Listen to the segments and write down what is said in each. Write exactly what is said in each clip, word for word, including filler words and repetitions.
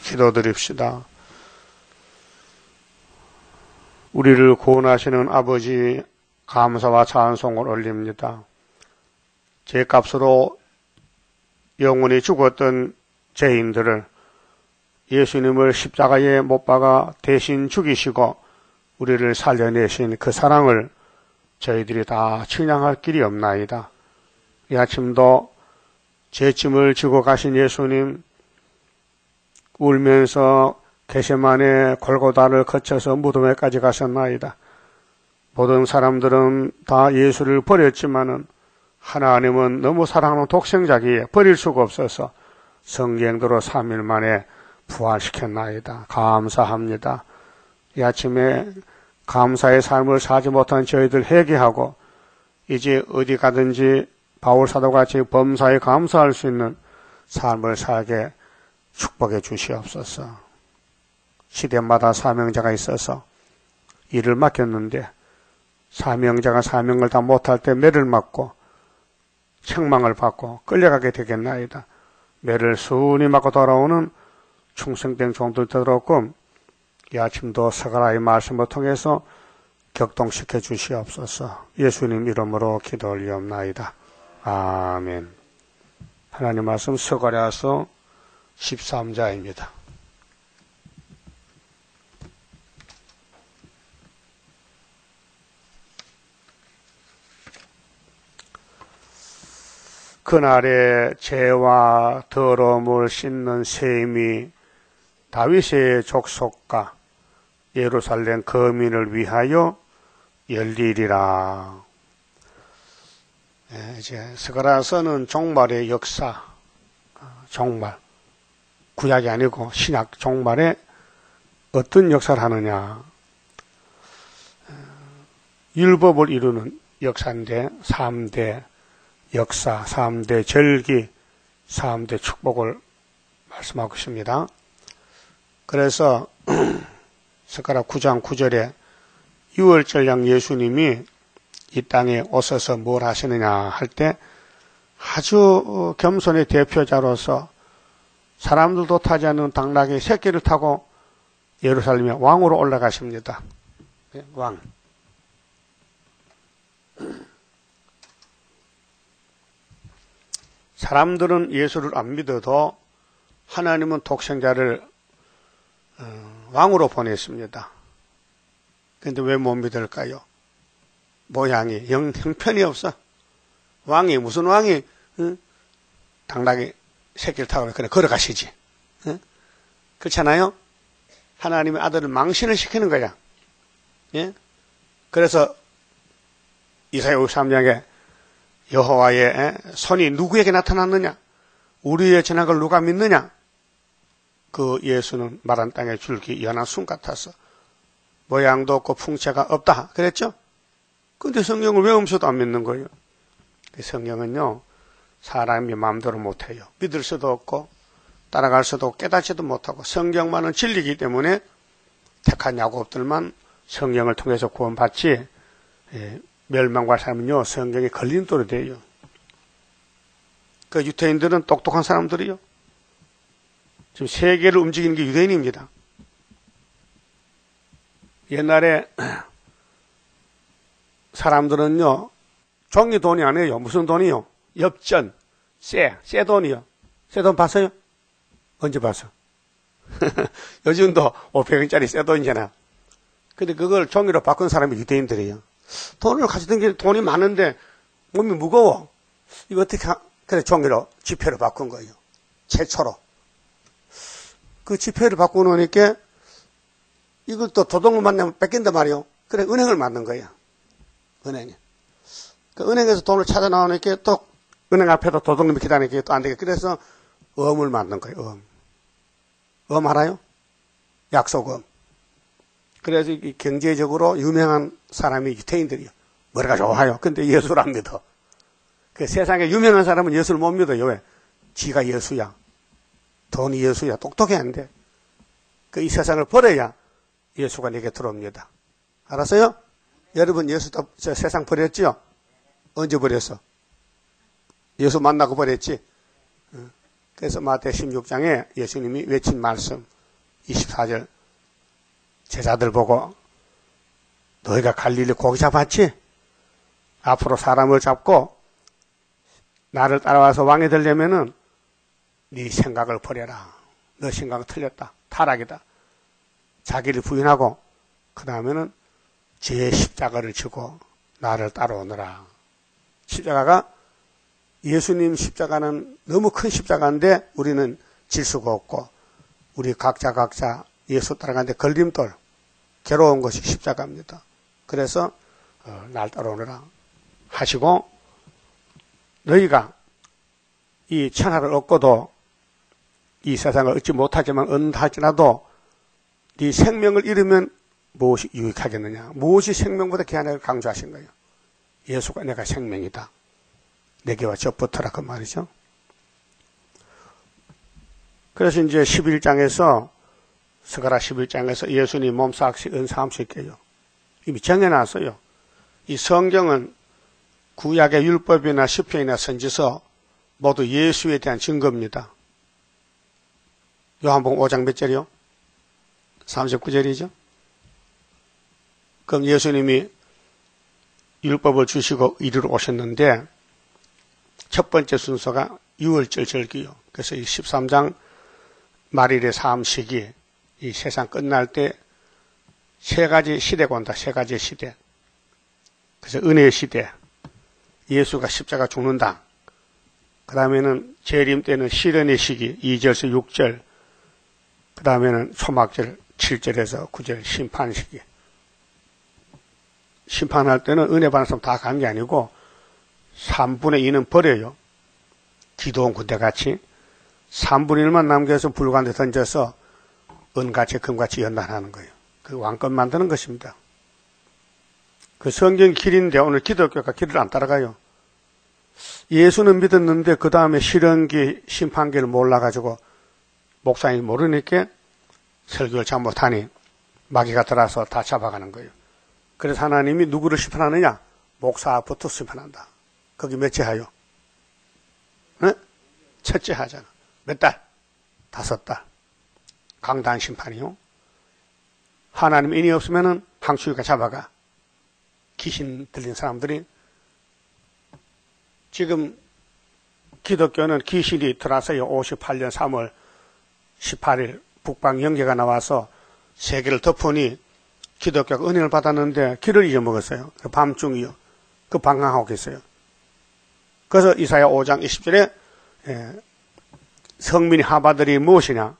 기도드립시다. 우리를 구원하시는 아버지 감사와 찬송을 올립니다. 죄값으로 영원히 죽었던 죄인들을 예수님을 십자가에 못 박아 대신 죽이시고 우리를 살려내신 그 사랑을 저희들이 다 측량할 길이 없나이다. 이 아침도 죄짐을 지고 가신 예수님, 울면서 게세마네 골고다를 거쳐서 무덤에까지 가셨나이다. 모든 사람들은 다 예수를 버렸지만은 하나님은 너무 사랑하는 독생자기에 버릴 수가 없어서 성경대로 삼 일 만에 부활시켰나이다. 감사합니다. 이 아침에 감사의 삶을 살지 못한 저희들 회개하고 이제 어디 가든지 바울 사도같이 범사에 감사할 수 있는 삶을 살게 축복해 주시옵소서. 시대마다 사명자가 있어서 일을 맡겼는데 사명자가 사명을 다 못할 때 매를 맞고 책망을 받고 끌려가게 되겠나이다. 매를 순히 맞고 돌아오는 충성된 종들 되도록끔 이 아침도 서가라의 말씀을 통해서 격동시켜 주시옵소서. 예수님 이름으로 기도 올리옵나이다. 아멘. 하나님 말씀 서가랴서 십삼 장입니다. 그날에 죄와 더러움을 씻는 셈이 다윗의 족속과 예루살렘 거민을 위하여 열리리라. 예, 이제 스가랴서는 종말의 역사, 종말, 구약이 아니고 신약 종말에 어떤 역사를 하느냐. 율법을 이루는 역사인데 삼 대 역사, 삼 대 절기, 삼 대 축복을 말씀하고 있습니다. 그래서 스가랴 구 장 구 절에 유월절량 예수님이 이 땅에 오셔서 뭘 하시느냐 할 때 아주 겸손의 대표자로서 사람들도 타지 않는 당나귀 새끼를 타고 예루살렘에 왕으로 올라가십니다. 왕. 사람들은 예수를 안 믿어도 하나님은 독생자를 왕으로 보냈습니다. 그런데 왜 못 믿을까요? 모양이 영, 형편이 없어. 왕이 무슨 왕이 응? 당나귀 새끼를 타고 그래 걸어가시지. 응? 그렇잖아요? 하나님의 아들을 망신을 시키는 거야. 예? 그래서 이사야 오십삼 장에 여호와의 손이 누구에게 나타났느냐? 우리의 전학을 누가 믿느냐? 그 예수는 마른 땅의 줄기 연한 순 같아서 모양도 없고 풍채가 없다 그랬죠? 근데 성경을 외우면서도 안 믿는 거예요. 성경은요 사람이 마음대로 못해요. 믿을 수도 없고 따라갈 수도 없고 깨닫지도 못하고 성경만은 진리이기 때문에 택한 야곱들만 성경을 통해서 구원받지 예, 멸망과 삶은요 성경에 걸림돌이 돼요. 그 유대인들은 똑똑한 사람들이요. 지금 세계를 움직이는 게 유대인입니다. 옛날에 사람들은요 종이 돈이 아니에요. 무슨 돈이요? 엽전, 쇠, 쇠 돈이요. 쇠 돈 봤어요? 언제 봤어? 요즘도 오백 원짜리 쇠 돈이잖아. 근데 그걸 종이로 바꾼 사람이 유대인들이에요. 돈을 가지던 게 돈이 많은데 몸이 무거워. 이거 어떻게 하... 그래 종이로 지폐로 바꾼 거예요. 최초로. 그 지폐를 바꾸놓으니까 이걸 또 도둑을 만나면 뺏긴단 말이에요. 그래 은행을 만든 거예요. 은행에. 그 은행에서 돈을 찾아 나오니까 또 은행 앞에도 도둑놈이 기다리니까 또 안 되게. 그래서 엄을 만든 거예요. 엄. 엄 알아요? 약속엄. 그래서 경제적으로 유명한 사람이 유태인들이요. 머리가 좋아요. 근데 예수를 안 믿어. 그 세상에 유명한 사람은 예수를 못 믿어요. 왜? 지가 예수야. 돈이 예수야. 똑똑해 안 돼. 그 이 세상을 버려야 예수가 내게 들어옵니다. 알았어요? 여러분 예수 저 세상 버렸지요? 언제 버렸어? 예수 만나고 버렸지? 그래서 마태 십육 장에 예수님이 외친 말씀 이십사 절 제자들 보고 너희가 갈릴리 고기 잡았지? 앞으로 사람을 잡고 나를 따라와서 왕이 되려면은 네 생각을 버려라. 너 생각은 틀렸다. 타락이다. 자기를 부인하고 그 다음에는 제 십자가를 지고 나를 따라오너라. 십자가가 예수님 십자가는 너무 큰 십자가인데 우리는 질 수가 없고 우리 각자 각자 예수 따라가는데 걸림돌 괴로운 것이 십자가입니다. 그래서 어, 날 따라오너라 하시고 너희가 이 천하를 얻고도 이 세상을 얻지 못하지만 얻는다 할지라도 네 생명을 잃으면 무엇이 유익하겠느냐. 무엇이 생명보다 귀하냐를 강조하신 거예요. 예수가 내가 생명이다. 내게와 접붙어라 그 말이죠. 그래서 이제 십일 장에서 스가랴 십일 장에서 예수님 몸삭시 은사함 수 있게요. 이미 정해놨어요. 이 성경은 구약의 율법이나 시편이나 선지서 모두 예수에 대한 증거입니다. 요한복음 오 장 몇 절이요? 삼십구 절이죠. 그럼 예수님이 율법을 주시고 이리로 오셨는데 첫 번째 순서가 유월절 절기요. 그래서 이 십삼 장 말일의 사암식이 이 세상 끝날 때 세 가지 시대가 온다. 세 가지 시대. 그래서 은혜의 시대. 예수가 십자가 죽는다. 그 다음에는 재림 때는 시련의 시기 이 절에서 육 절. 그 다음에는 초막절 칠 절에서 구 절 심판 시기. 심판할 때는 은혜 받는 사람 다 간 게 아니고 삼분의 이는 버려요. 기도원 군대같이 삼분의 일만 남겨서 불가운데 던져서 은같이 금같이 연단하는 거예요. 그 왕권 만드는 것입니다. 그 성경 길인데 오늘 기독교가 길을 안 따라가요. 예수는 믿었는데 그 다음에 실현기 심판기를 몰라가지고 목사님이 모르니까 설교를 잘못하니 마귀가 들어와서 다 잡아가는 거예요. 그래서 하나님이 누구를 심판하느냐? 목사부터 심판한다. 거기 몇째 하요? 네? 첫째 하잖아. 몇 달? 다섯 달. 강단 심판이요. 하나님 인이 없으면은 항추위가 잡아가. 귀신 들린 사람들이 지금 기독교는 귀신이 들어와서요. 오십팔 년 삼월 십팔 일 북방 영계가 나와서 세계를 덮으니 기독교가 은혜를 받았는데 길을 잊어먹었어요. 밤중이요. 그 방황하고 계세요. 그래서 이사야 오 장 이십 절에 예, 성민이 하바들이 무엇이냐?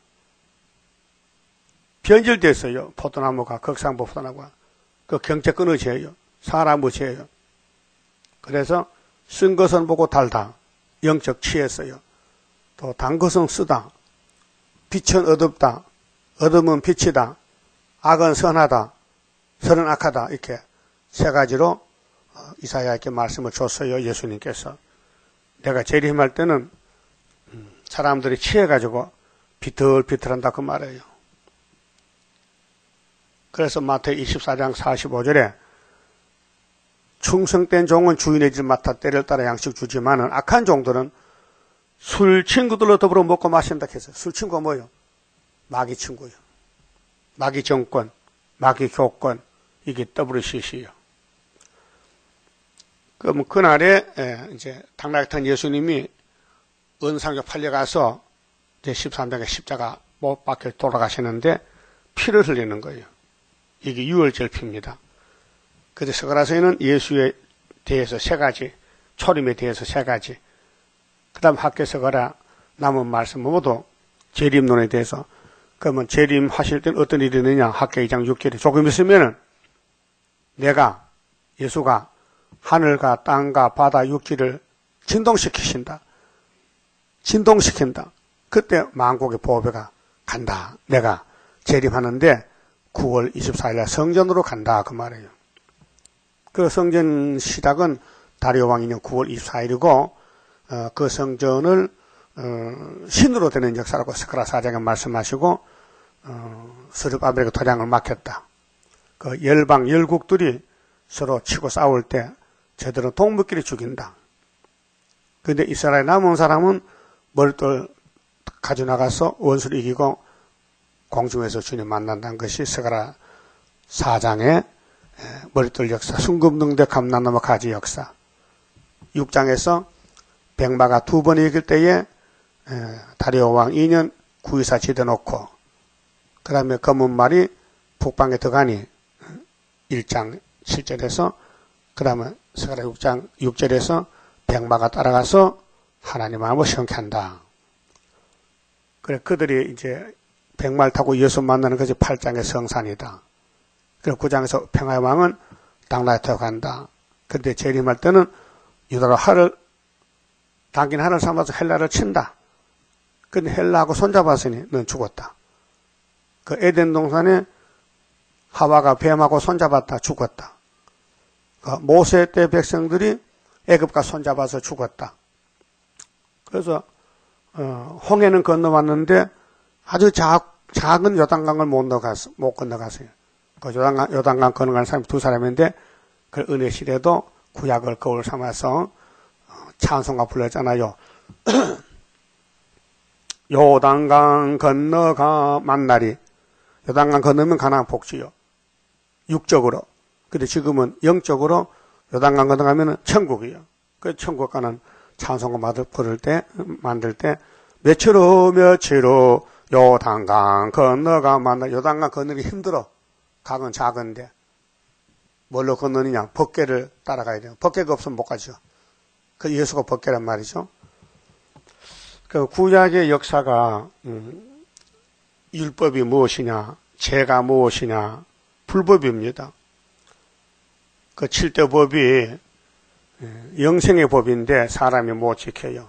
변질됐어요. 포도나무가 극상보 포도나무가 그 경제 끊어져요. 사람의 죄예요. 그래서 쓴 것은 보고 달다. 영적 취했어요. 또 단 것은 쓰다. 빛은 어둡다. 어둠은 빛이다. 악은 선하다. 선은 악하다. 이렇게 세 가지로 이사야에게 말씀을 줬어요. 예수님께서. 내가 재림할 때는 사람들이 취해가지고 비틀비틀한다 그 말이에요. 그래서 마태복음 이십사 장 사십오 절에 충성된 종은 주인의 질 맡아 때를 따라 양식 주지만은 악한 종들은 술 친구들로 더불어 먹고 마신다 해서 술 친구가 뭐예요? 마귀 친구예요. 마귀 정권, 마귀 교권 이게 더블유씨씨예요. 그럼 그날에 이제 당나귀 예수님이 은상교 팔려가서 이제 십삼 장에 십자가 못 박혀 돌아가시는데 피를 흘리는 거예요. 이게 유월절 피입니다. 그래서 스가랴서에는 예수에 대해서 세 가지, 초림에 대해서 세 가지, 그 다음 학교 스가랴 남은 말씀 모두 재림론에 대해서. 그러면 재림하실 때는 어떤 일이 있느냐? 학교 이 장 육 절에 조금 있으면은 내가 예수가 하늘과 땅과 바다 육지를 진동시키신다. 진동시킨다. 그때 만국의 보배가 간다. 내가 재림하는데 구월 이십사 일날 성전으로 간다. 그 말이에요. 그 성전 시작은 다리오 왕이년 구월 이십사 일이고 어, 그 성전을 어, 신으로 되는 역사라고 스가랴 사 장에 말씀하시고 어, 스룹바벨에게 도장을 맡겼다. 그 열방 열국들이 서로 치고 싸울 때 저들은 동물끼리 죽인다. 그런데 이스라엘 남은 사람은 머리돌 가져나가서 원수를 이기고 공중에서 주님 만난다는 것이 스가랴 사 장의 머릿돌 역사, 순금능대 감난나무 가지 역사. 육 장에서 백마가 두 번 이길 때에 다리오 왕 이 년 구이사 지대 놓고, 그 다음에 검은 말이 북방에 들어가니 일 장 칠 절에서, 그 다음에 스가랴 육 장 육 절에서 백마가 따라가서 하나님 마음을 시원케 한다. 그래, 그들이 이제 백마를 타고 예수 만나는 것이 팔 장의 성산이다. 그리고 구 장에서 평화의 왕은 당나라에 들어간다. 그런데 재림할 때는 유다로 하를, 당긴 하를 삼아서 헬라를 친다. 근데 헬라하고 손잡았으니 넌 죽었다. 그 에덴 동산에 하와가 뱀하고 손잡았다. 죽었다. 그 모세 때 백성들이 애굽과 손잡아서 죽었다. 그래서 어, 홍해는 건너왔는데 아주 작, 작은 요단강을 못 넘어갔어, 못 건너갔어요. 그 요단강, 요단강 건너간 사람이 두 사람인데 그 은혜 시대도 구약을 거울 삼아서 찬송가 불렀잖아요. 요단강 건너가 만나리. 요단강 건너면 가나안 복지요. 육적으로. 근데 지금은 영적으로 요단강 건너가면 천국이요. 그 천국 가는 찬송가 부를 때, 만들 때, 며칠후 며칠후 요단강 건너가 만나. 요단강 건너기 힘들어. 강은 작은데. 뭘로 건너느냐? 법궤를 따라가야 돼요. 법궤가 없으면 못 가죠. 그 예수가 법궤란 말이죠. 그 구약의 역사가 음, 율법이 무엇이냐, 죄가 무엇이냐, 불법입니다. 그 칠대 법이 영생의 법인데 사람이 못 지켜요.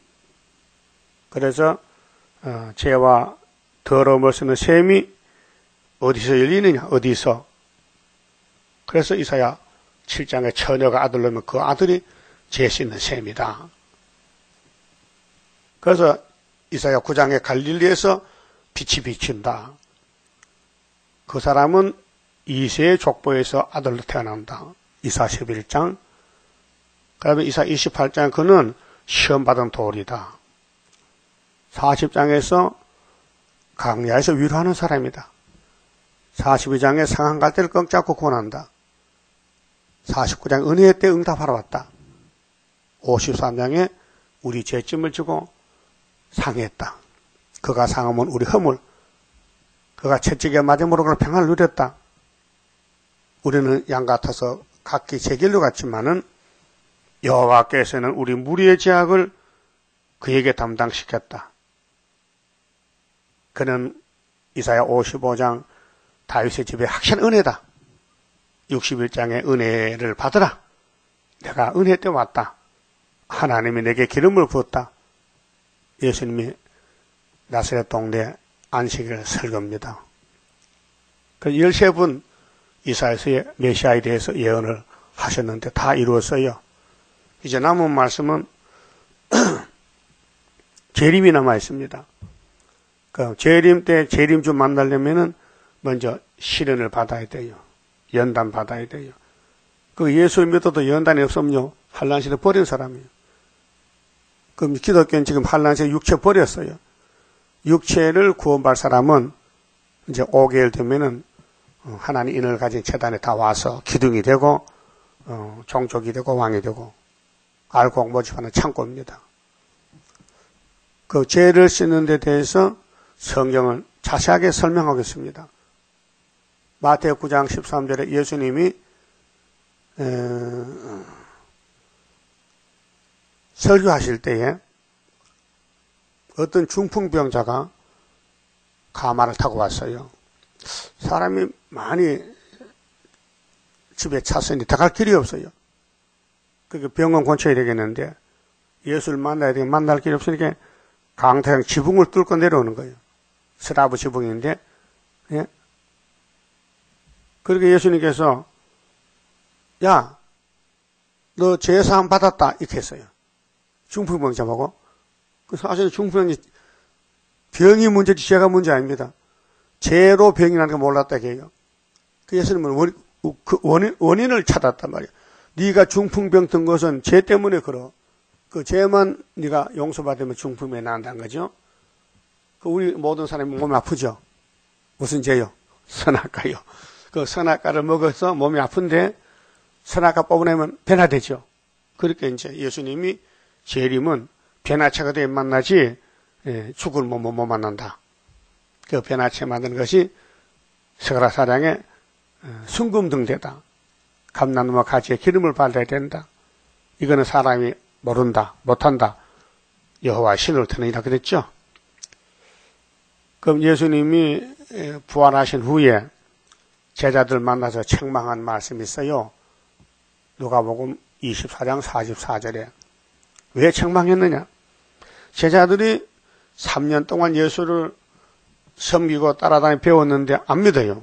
그래서 어, 죄와 더러움을 쓰는 셈이 어디서 열리느냐, 어디서. 그래서 이사야 칠 장에 처녀가 아들 낳으면 그 아들이 죄 씻는 셈이다. 그래서 이사야 구 장에 갈릴리에서 빛이 비친다. 그 사람은 이세의 족보에서 아들로 태어난다. 이사 십일 장. 그 다음에 이사 이십팔 장 그는 시험받은 돌이다. 사십 장에서 강야에서 위로하는 사람이다. 사십이 장에 상한 갈대를 꽉 잡고 구원한다. 사십구 장 은혜의 때 응답하러 왔다. 오십삼 장에 우리 죄짐을 지고 상했다. 그가 상하면 우리 허물. 그가 채찍에 맞음으로 평안을 누렸다. 우리는 양 같아서 각기 제 길로 갔지만은 여호와께서는 우리 무리의 죄악을 그에게 담당시켰다. 그는 이사야 오십오 장 다윗의 집에 확실한 은혜다. 육십일 장의 은혜를 받으라. 내가 은혜 때 왔다. 하나님이 내게 기름을 부었다. 예수님이 나사렛 동네 안식일을 설겁니다. 그 열세 분 이사야서의 메시아에 대해서 예언을 하셨는데 다 이루었어요. 이제 남은 말씀은 재림이 남아 있습니다. 그 재림 때 재림주 만나려면은 먼저 시련을 받아야 돼요. 연단 받아야 돼요. 그 예수 믿어도 연단이 없으면요 환난시대 버린 사람이에요. 그럼 기독교는 지금 환난시대 육체 버렸어요. 육체를 구원받을 사람은 이제 오 개월 되면은 하나님 인을 가진 재단에 다 와서 기둥이 되고 어, 종족이 되고 왕이 되고 알고 모집하는 창고입니다. 그 죄를 씻는 데 대해서 성경은 자세하게 설명하겠습니다. 마태복음 구 장 십삼 절에 예수님이 에, 설교하실 때에 어떤 중풍병자가 가마를 타고 왔어요. 사람이 많이 집에 찼으니 들어갈 길이 없어요. 그게 병원 근처에 되겠는데 예수를 만나야 되게 만날 길이 없으니까 강태양 지붕을 뚫고 내려오는 거예요. 스라브 지붕인데, 예? 그렇게 예수님께서, 야, 너 죄사함 받았다. 이렇게 했어요. 중풍병자 보고. 그래서 사실 중풍병이 병이 문제지 죄가 문제 아닙니다. 죄로 병이 나는 거 몰랐다, 걔요. 그 예수님은 원, 그 원인, 원인을 찾았단 말이에요. 네가 중풍병 든 것은 죄 때문에 그러. 그 죄만 네가 용서받으면 중풍병이 난다는 거죠. 그 우리 모든 사람이 몸이 아프죠. 무슨 죄요? 선악과요. 그 선악과를 먹어서 몸이 아픈데 선악과 뽑아내면 변화되죠. 그렇게 이제 예수님이 재림은 변화체가 되어 만나지 예, 죽을 몸은 못 만난다. 그 변화체 만드는 것이 스가랴사장의 순금등대다. 감나무와 가지에 기름을 발라야 된다. 이거는 사람이 모른다, 못한다. 여호와 신을 드느니라 그랬죠. 그럼 예수님이 부활하신 후에 제자들 만나서 책망한 말씀이 있어요. 누가복음 이십사 장 사십사 절에 왜 책망했느냐? 제자들이 삼 년 동안 예수를 섬기고 따라다니 배웠는데 안 믿어요.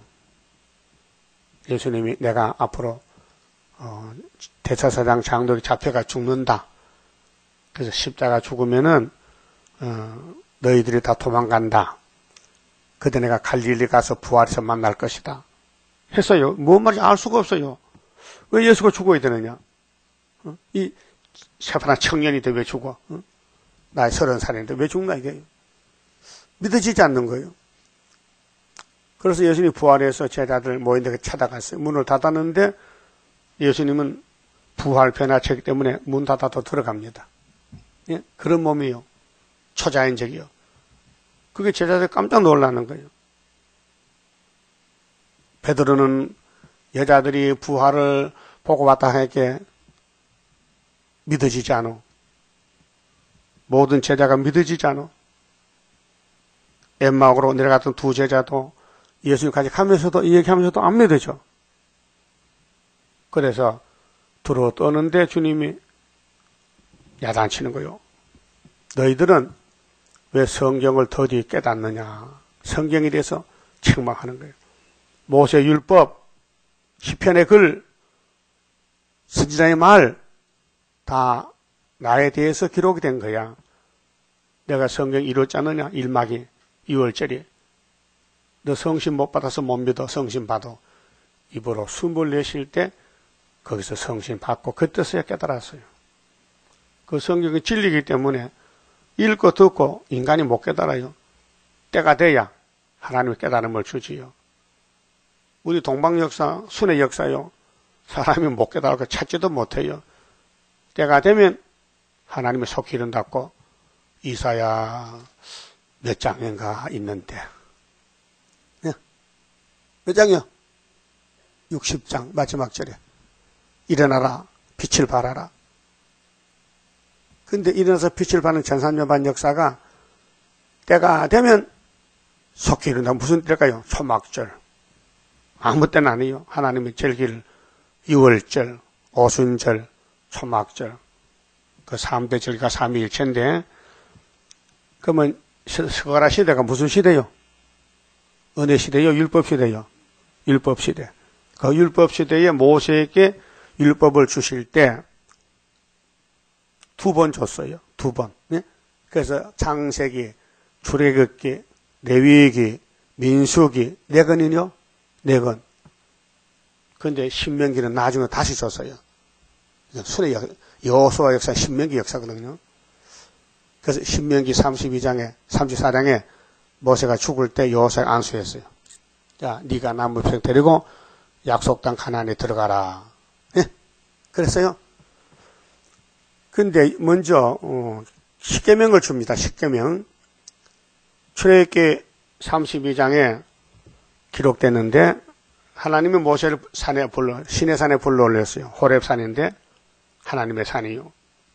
예수님이 내가 앞으로 어, 대제사장 장독이 잡혀가 죽는다. 그래서 십자가 죽으면은 어, 너희들이 다 도망간다. 그때 내가 갈릴리 가서 부활해서 만날 것이다. 했어요. 뭔 말인지 알 수가 없어요. 왜 예수가 죽어야 되느냐? 어? 이 새파란 청년인데 왜 죽어? 어? 나이 서른 살인데 왜 죽나 이게? 믿어지지 않는 거예요. 그래서 예수님이 부활해서 제자들 모인 데 찾아갔어요. 문을 닫았는데 예수님은 부활 변화체이기 때문에 문 닫아도 들어갑니다. 예? 그런 몸이요. 초자연적이요. 그게 제자들 깜짝 놀라는 거예요. 베드로는 여자들이 부활을 보고 왔다 하니까 믿어지지 않아. 모든 제자가 믿어지지 않아. 엠마오로 내려갔던 두 제자도 예수님까지 가면서도 이 얘기하면서도 안 믿어져. 그래서 들어 떠는데 주님이 야단치는 거요. 너희들은 왜 성경을 더디 깨닫느냐. 성경에 대해서 책망하는 거예요. 모세 율법, 시편의 글, 선지자의 말 다 나에 대해서 기록이 된 거야. 내가 성경 이루었지 않느냐? 일막이 유월절이. 너 성신 못 받아서 못 믿어. 성신 받아. 입으로 숨을 내쉴 때 거기서 성신 받고 그때서야 깨달았어요. 그 성경이 진리이기 때문에 읽고 듣고 인간이 못 깨달아요. 때가 돼야 하나님의 깨달음을 주지요. 우리 동방 역사, 순회 역사요. 사람이 못 깨달고 찾지도 못해요. 때가 되면 하나님의 속기름 닫고 이사야 몇 장인가 있는데. 네. 몇 장이요? 육십 장 마지막 절에. 일어나라 빛을 발하라. 근데 일어나서 빛을 발하는 천삼년반 역사가 때가 되면 속기름 닫고 무슨 때일까요? 초막절. 아무 때는 아니에요. 하나님의 절기를 유월절, 오순절, 초막절. 그 삼 대 절기가 삼위일체인데 그러면 스가랴 시대가 무슨 시대요? 은혜 시대요? 율법 시대요? 율법 시대. 그 율법 시대에 모세에게 율법을 주실 때 두 번 줬어요. 두 번. 네? 그래서 창세기, 출애굽기, 레위기, 민수기 네 권이요? 네 권. 그런데 신명기는 나중에 다시 줬어요. 순회 여호수아 역사, 신명기 역사거든요. 그래서 신명기 삼십이 장에, 삼십사 장에 모세가 죽을 때 여호수아가 안수했어요. 자, 네가 남은 백성 데리고 약속 땅 가나안에 들어가라. 예? 그랬어요. 근데 먼저 어, 십계명을 줍니다. 십계명. 출애굽기 삼십이 장에 기록됐는데 하나님이 모세를 산에 불러 시내 산에 불러 올렸어요. 호렙산인데 하나님의 산이요.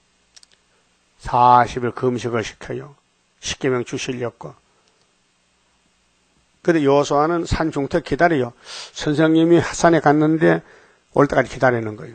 사십 일 금식을 시켜요. 십계명 주시려고. 근데 여호수아는 산 중턱 기다려요. 선생님이 산에 갔는데 올 때까지 기다리는 거예요.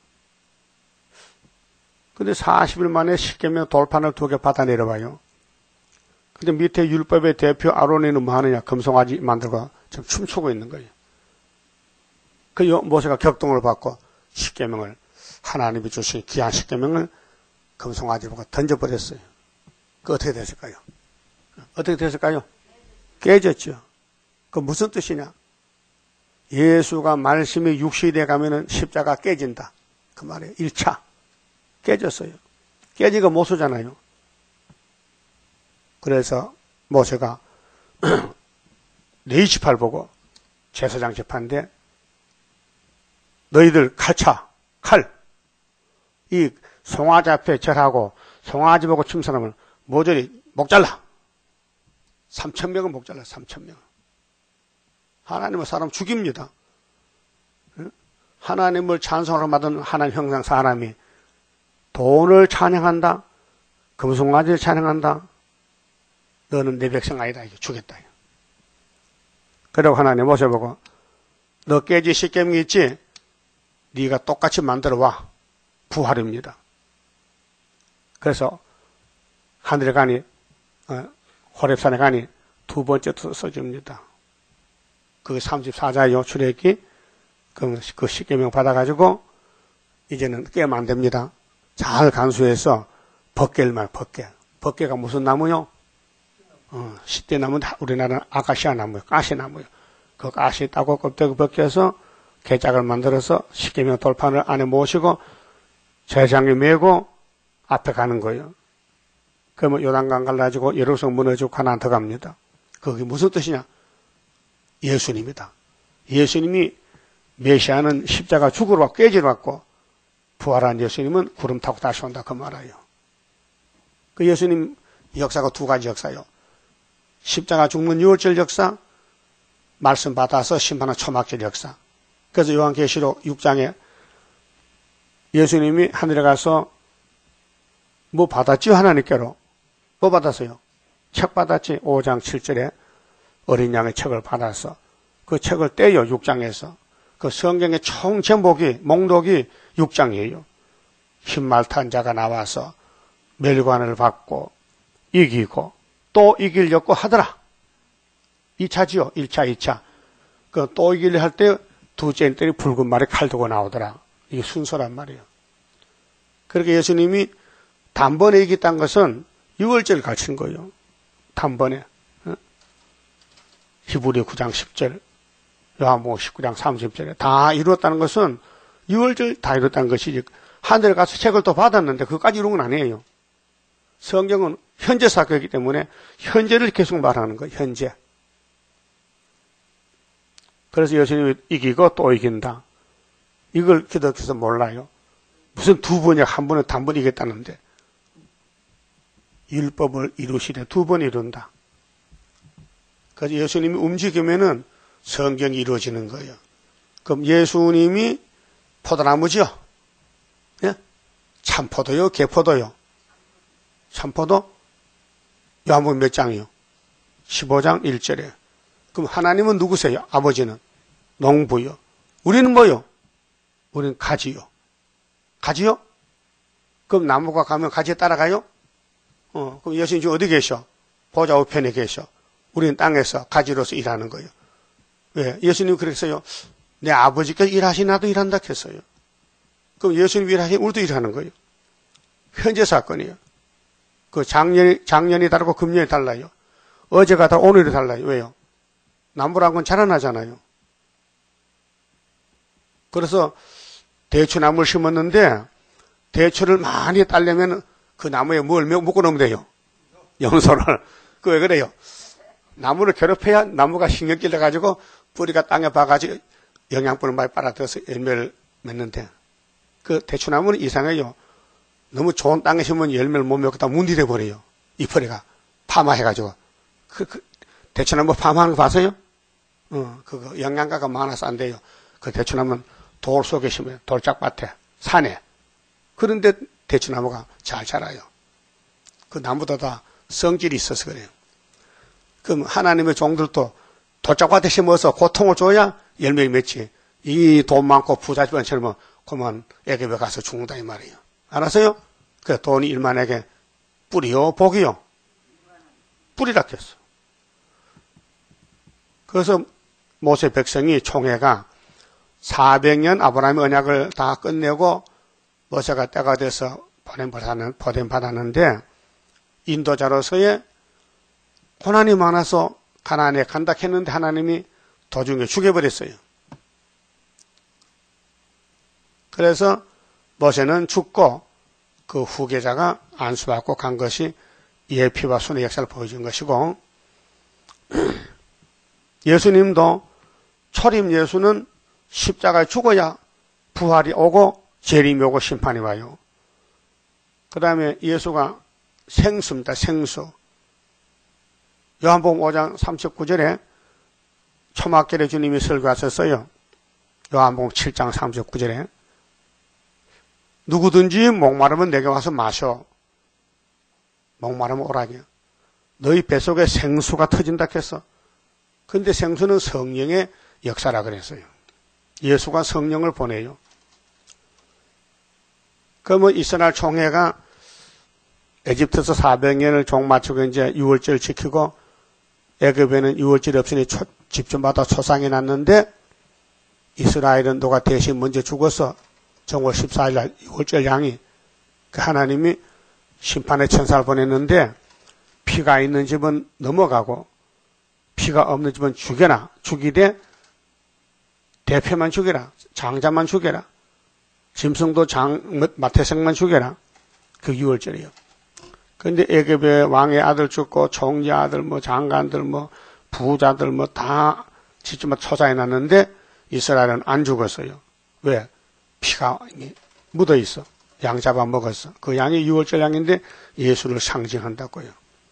근데 사십 일 만에 십계명 돌판을 두 개 받아 내려와요. 근데 밑에 율법의 대표 아론이는 뭐 하느냐? 금송아지 만들고 지금 춤추고 있는 거예요. 그 모세가 격동을 받고 십계명을 하나님이 주신 귀한 십계명을 금송아지 보고 던져버렸어요. 그 어떻게 됐을까요? 어떻게 됐을까요? 깨졌죠. 그 무슨 뜻이냐? 예수가 말씀이 육신이 돼 가면은 십자가 깨진다. 그 말이에요. 일 차. 깨졌어요. 깨지가 못 쓰잖아요. 그래서 모세가 네 지파를 보고 제사장 재판인데 너희들 칼차 칼 이 송아지 앞에 절하고 송아지 보고 침선하면 모조리 목 잘라. 삼천 명은 목 잘라. 삼천 명. 하나님은 사람 죽입니다. 하나님을 찬송하러 받은 하나님 형상 사람이 돈을 찬양한다. 금송아지를 찬양한다. 너는 내 백성 아니다. 이거 죽였다. 그리고 하나님 모셔보고 너 깨지 십계명이 있지? 네가 똑같이 만들어 와. 부활입니다. 그래서 하늘에 가니 어, 호렙산에 가니 두 번째 써줍니다. 그 삼십사 자요 출애굽기 그, 그 십계명 받아가지고 이제는 깨면 안 됩니다. 잘 간수해서 벗개를 벗개. 벗개가 무슨 나무요? 어, 십대 나무는 우리나라는 아카시아 나무요. 가시나무요. 그 가시 따고 껍데기 벗겨서 개짝을 만들어서 십계명 돌판을 안에 모시고 제장에 메고 앞에 가는 거예요. 그러면 요단강 갈라지고 예루살렘 무너지고 가나안 들어갑니다. 그게 무슨 뜻이냐? 예수님이다. 예수님이 메시아는 십자가 죽으러 왔고 깨지러 왔고 부활한 예수님은 구름 타고 다시 온다 그 말이에요. 그 예수님 역사가 두 가지 역사예요. 십자가 죽는 유월절 역사, 말씀 받아서 심판한 초막절 역사. 그래서 요한계시록 육 장에 예수님이 하늘에 가서 뭐 받았지요? 하나님께로. 뭐 받았어요? 책 받았지. 오 장 칠 절에 어린 양의 책을 받아서 그 책을 떼요. 육 장에서. 그 성경의 총 제목이 목록이 육 장이에요. 흰말 탄 자가 나와서 멸관을 받고 이기고 또 이기려고 하더라. 이 차지요. 일 차, 이 차. 그 또 이기려 할 때 두째 때리 붉은 말에 칼 들고 나오더라. 이게 순서란 말이에요. 그렇게 예수님이 단번에 이겼다는 것은 유월절을 가르치는 거예요. 단번에. 어? 히브리 구 장 십 절, 요한복음 십구 장 삼십 절에 다 이루었다는 것은 유월절 다 이뤘다는 것이지. 하늘에 가서 책을 또 받았는데 그것까지 이룬 건 아니에요. 성경은 현재 사건이기 때문에 현재를 계속 말하는 거예요. 현재. 그래서 예수님이 이기고 또 이긴다. 이걸 기독교에서 몰라요. 무슨 두 번이야. 한 번은 단번 이겼다는데. 율법을 이루시되 두 번 이룬다. 그래서 예수님이 움직이면은 성경이 이루어지는 거예요. 그럼 예수님이 포도나무지요? 예? 참포도요? 개포도요? 참포도? 요한복음 몇 장이요? 십오 장 일 절에. 그럼 하나님은 누구세요? 아버지는? 농부요. 우리는 뭐요? 우리는 가지요. 가지요? 그럼 나무가 가면 가지에 따라가요? 어, 그럼 예수님 지금 어디 계셔? 보좌 우편에 계셔. 우리는 땅에서 가지로서 일하는 거예요. 왜? 예수님 그랬어요. 내 아버지께서 일하시 나도 일한다 했어요. 그럼 예수님 일하시 우리도 일하는 거예요. 현재 사건이에요. 그 작년이, 작년이 다르고 금년이 달라요. 어제가 다르고 오늘이 달라요. 왜요? 나무란 건 자라나잖아요. 그래서 대추나무를 심었는데 대추를 많이 따려면 그 나무에 뭘 묶어 놓으면 돼요. 염소를. 그 왜 그래요? 나무를 괴롭혀야 나무가 신경 끌려가지고 뿌리가 땅에 박아가지고 영양분을 많이 빨아들여서 열매를 맺는데 그 대추나무는 이상해요. 너무 좋은 땅에 심으면 열매를 못 맺고 다 문디돼 버려요. 이파리가 파마해가지고. 그, 그 대추나무 파마하는 거 봤어요? 어, 그거 영양가가 많아서 안 돼요. 그 대추나무는 돌 속에 심어요. 돌짝밭에, 산에. 그런데 대추나무가 잘 자라요. 그 나무도 다 성질이 있어서 그래요. 그럼 하나님의 종들도 돌짝밭에 심어서 고통을 줘야 열매를 맺지. 이 돈 많고 부자 집안처럼 그만 애굽에 가서 죽는다 이 말이에요. 알았어요? 그 돈이 일만에게 뿌리요, 복이요? 뿌리라 했어. 그래서 모세 백성이 총회가 사백 년 아브라함의 언약을 다 끝내고 모세가 때가 돼서 보냄 받았는데 인도자로서의 고난이 많아서 가나안에 간다 했는데 하나님이 도중에 죽여버렸어요. 그래서 모세는 죽고 그 후계자가 안수받고 간 것이 예피와 순의 역사를 보여준 것이고 예수님도 초림 예수는 십자가에 죽어야 부활이 오고 재림이 오고 심판이 와요. 그 다음에 예수가 생수입니다. 생수. 요한복음 오 장 삼십구 절에 초막절에 주님이 설교하셨어요. 요한복음 칠 장 삼십구 절에 누구든지 목마르면 내게 와서 마셔. 목마르면 오라니요. 너희 뱃속에 생수가 터진다 했어. 근데 생수는 성령의 역사라 그랬어요. 예수가 성령을 보내요. 그러면 이스라엘 총회가 에집트에서 사백 년을 종 맞추고 이제 유월절 지키고 애굽에는 유월절이 없으니 초, 집집마다 초상이 났는데 이스라엘은 누가 대신 먼저 죽어서 정월 십사 일 날 유월절 양이 그 하나님이 심판의 천사를 보냈는데 피가 있는 집은 넘어가고 피가 없는 집은 죽여라. 죽이되 대표만 죽여라. 장자만 죽여라. 짐승도 장, 마태생만 죽여라. 그 유월절이요. 근데 애굽의 왕의 아들 죽고 총리 아들 뭐 장관들 뭐 부자들 뭐 다 직접 초사해 놨는데 이스라엘은 안 죽었어요. 왜? 피가 묻어 있어. 양 잡아 먹었어. 그 양이 유월절 양인데 예수를 상징한다고요.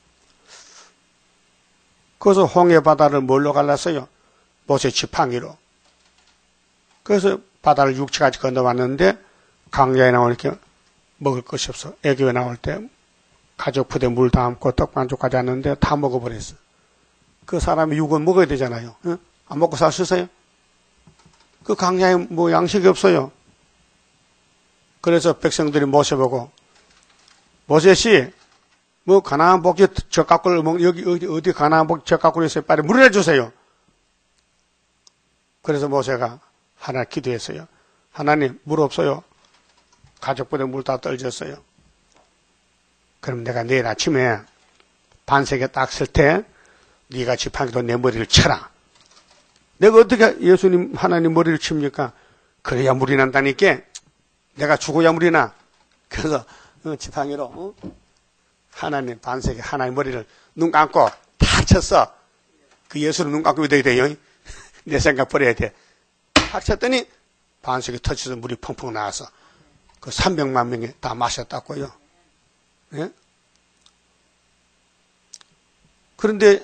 그래서 홍해 바다를 뭘로 갈랐어요? 모세 지팡이로. 그래서 바다를 육지까지 건너왔는데 강야에 나오니까 먹을 것이 없어. 애굽에 나올 때 가족 부대 물 담고 떡반죽까지 왔는데 다 먹어버렸어. 그 사람이 육은 먹어야 되잖아요. 응? 안 먹고 살 수 있어요? 그 강야에 뭐 양식이 없어요. 그래서 백성들이 모세 보고 모세씨 뭐 가나안 복지 젓가락을 먹 여기 어디 어디 가나안 복지 젓가락을 있어요. 빨리 물을 해주세요. 그래서 모세가 하나 기도했어요. 하나님 물 없어요. 가족부대 물 다 떨어졌어요. 그럼 내가 내일 아침에 반세게 딱 쓸 때 네가 지팡이로 내 머리를 쳐라. 내가 어떻게 예수님 하나님 머리를 칩니까? 그래야 물이 난다니까. 내가 죽어야 물이 나. 그래서 어, 지팡이로 어? 하나님 반세게 하나님 머리를 눈 감고 탁 쳤어. 그 예수를 눈 감고 믿어야 돼요. 내 생각 버려야 돼. 탁 쳤더니 반세게 터쳐서 물이 펑펑 나와서 그 삼백만 명이 다 마셨다고요. 예? 그런데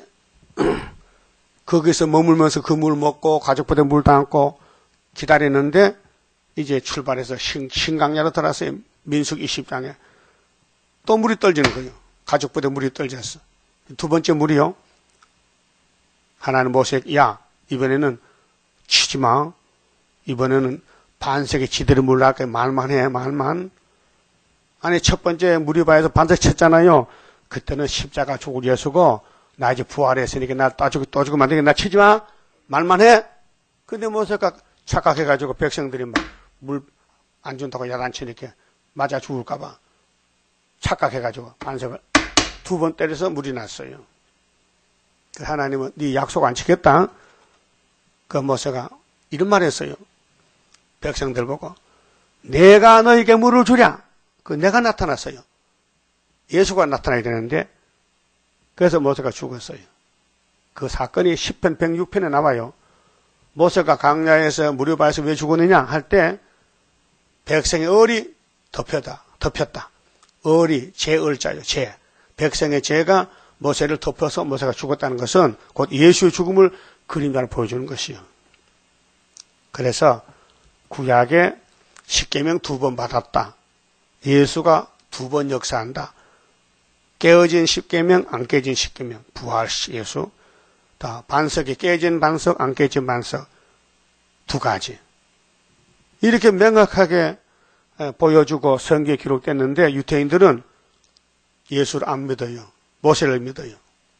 거기서 머물면서 그 물 먹고 가족부대 물 담고 기다리는데 이제 출발해서 신, 신강야로 들어왔어요. 민숙 이십 장에. 또 물이 떨어지는 거예요. 가족부대 물이 떨어졌어. 두 번째 물이요. 하나는 모세, 야, 이번에는 치지 마. 이번에는 반세기 지대로 물 나게 말만 해, 말만. 아니, 첫 번째 무리바에서 반석 쳤잖아요. 그때는 십자가 죽을 예수고, 나 이제 부활했으니까 나 따주고, 떠주고 만들게 나 치지 마. 말만 해. 근데 모세가 착각해가지고 백성들이 막 물 안 준다고 야단치니까 맞아 죽을까봐 착각해가지고 반석을 두 번 때려서 물이 났어요. 그 하나님은 네 약속 안 지켰다. 그 모세가 이런 말 했어요. 백성들 보고 내가 너에게 물을 주랴. 그 내가 나타났어요. 예수가 나타나야 되는데 그래서 모세가 죽었어요. 그 사건이 십 편 백육 편에 나와요. 모세가 강야에서 무료바에서 왜 죽었느냐 할 때 백성의 얼이 덮였다. 덮였다. 얼이 제얼자요. 제. 백성의 제가 모세를 덮어서 모세가 죽었다는 것은 곧 예수의 죽음을 그림자로 보여주는 것이요. 그래서 구약에 십계명 두 번 받았다. 예수가 두 번 역사한다. 깨어진 십계명, 안 깨진 십계명. 부활 예수. 다 반석이 깨진 반석, 안 깨진 반석. 두 가지. 이렇게 명확하게 보여주고 성경에 기록됐는데 유대인들은 예수를 안 믿어요. 모세를 믿어요.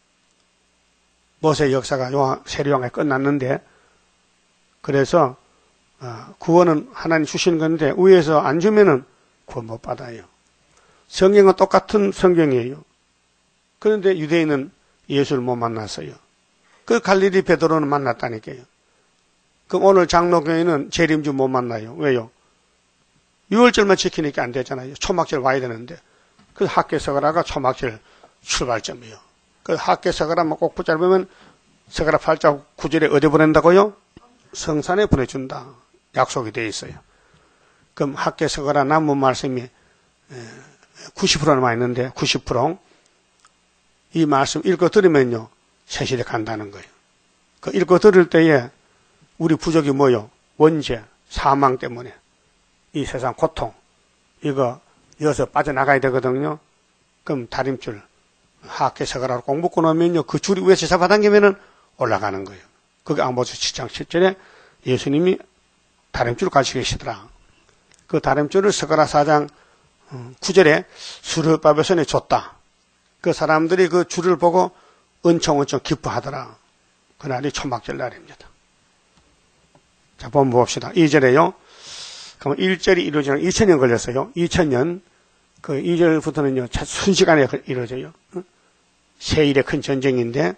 모세 역사가 요한, 세례요한에 끝났는데 그래서 구원은 하나님 주시는 건데 위에서 안 주면은 구원 못 받아요. 성경은 똑같은 성경이에요. 그런데 유대인은 예수를 못 만났어요. 그 갈릴리 베드로는 만났다니까요. 그럼 오늘 장로교회는 재림주 못 만나요. 왜요? 유월절만 지키니까 안 되잖아요. 초막절 와야 되는데. 그 학교서가라가 초막절 출발점이에요. 그 학교서가라 꼭 붙잡으면 스가랴 팔 장 구 절에 어디 보낸다고요? 성산에 보내준다. 약속이 되어 있어요. 그럼 학계 스가랴 남은 말씀이 구십 퍼센트 남아 있는데 구십 퍼센트 이 말씀 읽어 들으면요 새 시대 간다는 거예요. 그 읽어 들을 때에 우리 부족이 뭐요? 원죄, 사망 때문에 이 세상 고통 이거 여기서 빠져나가야 되거든요. 그럼 다림줄 학계 스가랴로 공부 끊으면요 그 줄이 위에서 잡아당기면은 올라가는 거예요. 그게 아모스 칠 장 칠 절에 예수님이 다림줄 가지고 계시더라. 그 다림줄을 스가랴 사 장 구 절에 수르바벨 손에 줬다. 그 사람들이 그 줄을 보고 은총은총 기뻐하더라. 그날이 초막절 날입니다. 자, 한번 봅시다. 이 절에요. 그럼 일 절이 이루어지는 이천 년 걸렸어요. 이천 년. 그 이 절부터는요, 순식간에 이루어져요. 세일의 큰 전쟁인데,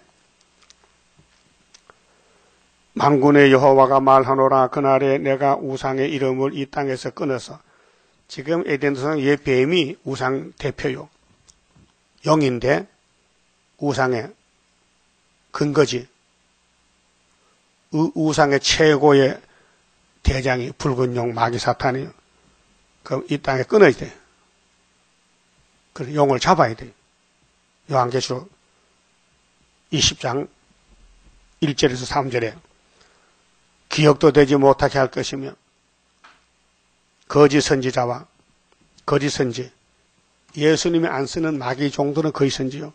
만군의 여호와가 말하노라. 그날에 내가 우상의 이름을 이 땅에서 끊어서, 지금 에덴 동산 옛 뱀이 우상 대표요. 영인데, 우상의 근거지. 우, 우상의 최고의 대장이 붉은 용 마귀 사탄이요. 그럼 이 땅에 끊어야 돼. 그래서 용을 잡아야 돼. 요한계시록 이십 장 일 절에서 삼 절에 기억도 되지 못하게 할 것이며 거짓 선지자와 거짓 선지 예수님이 안 쓰는 마귀 정도는 거짓 선지요.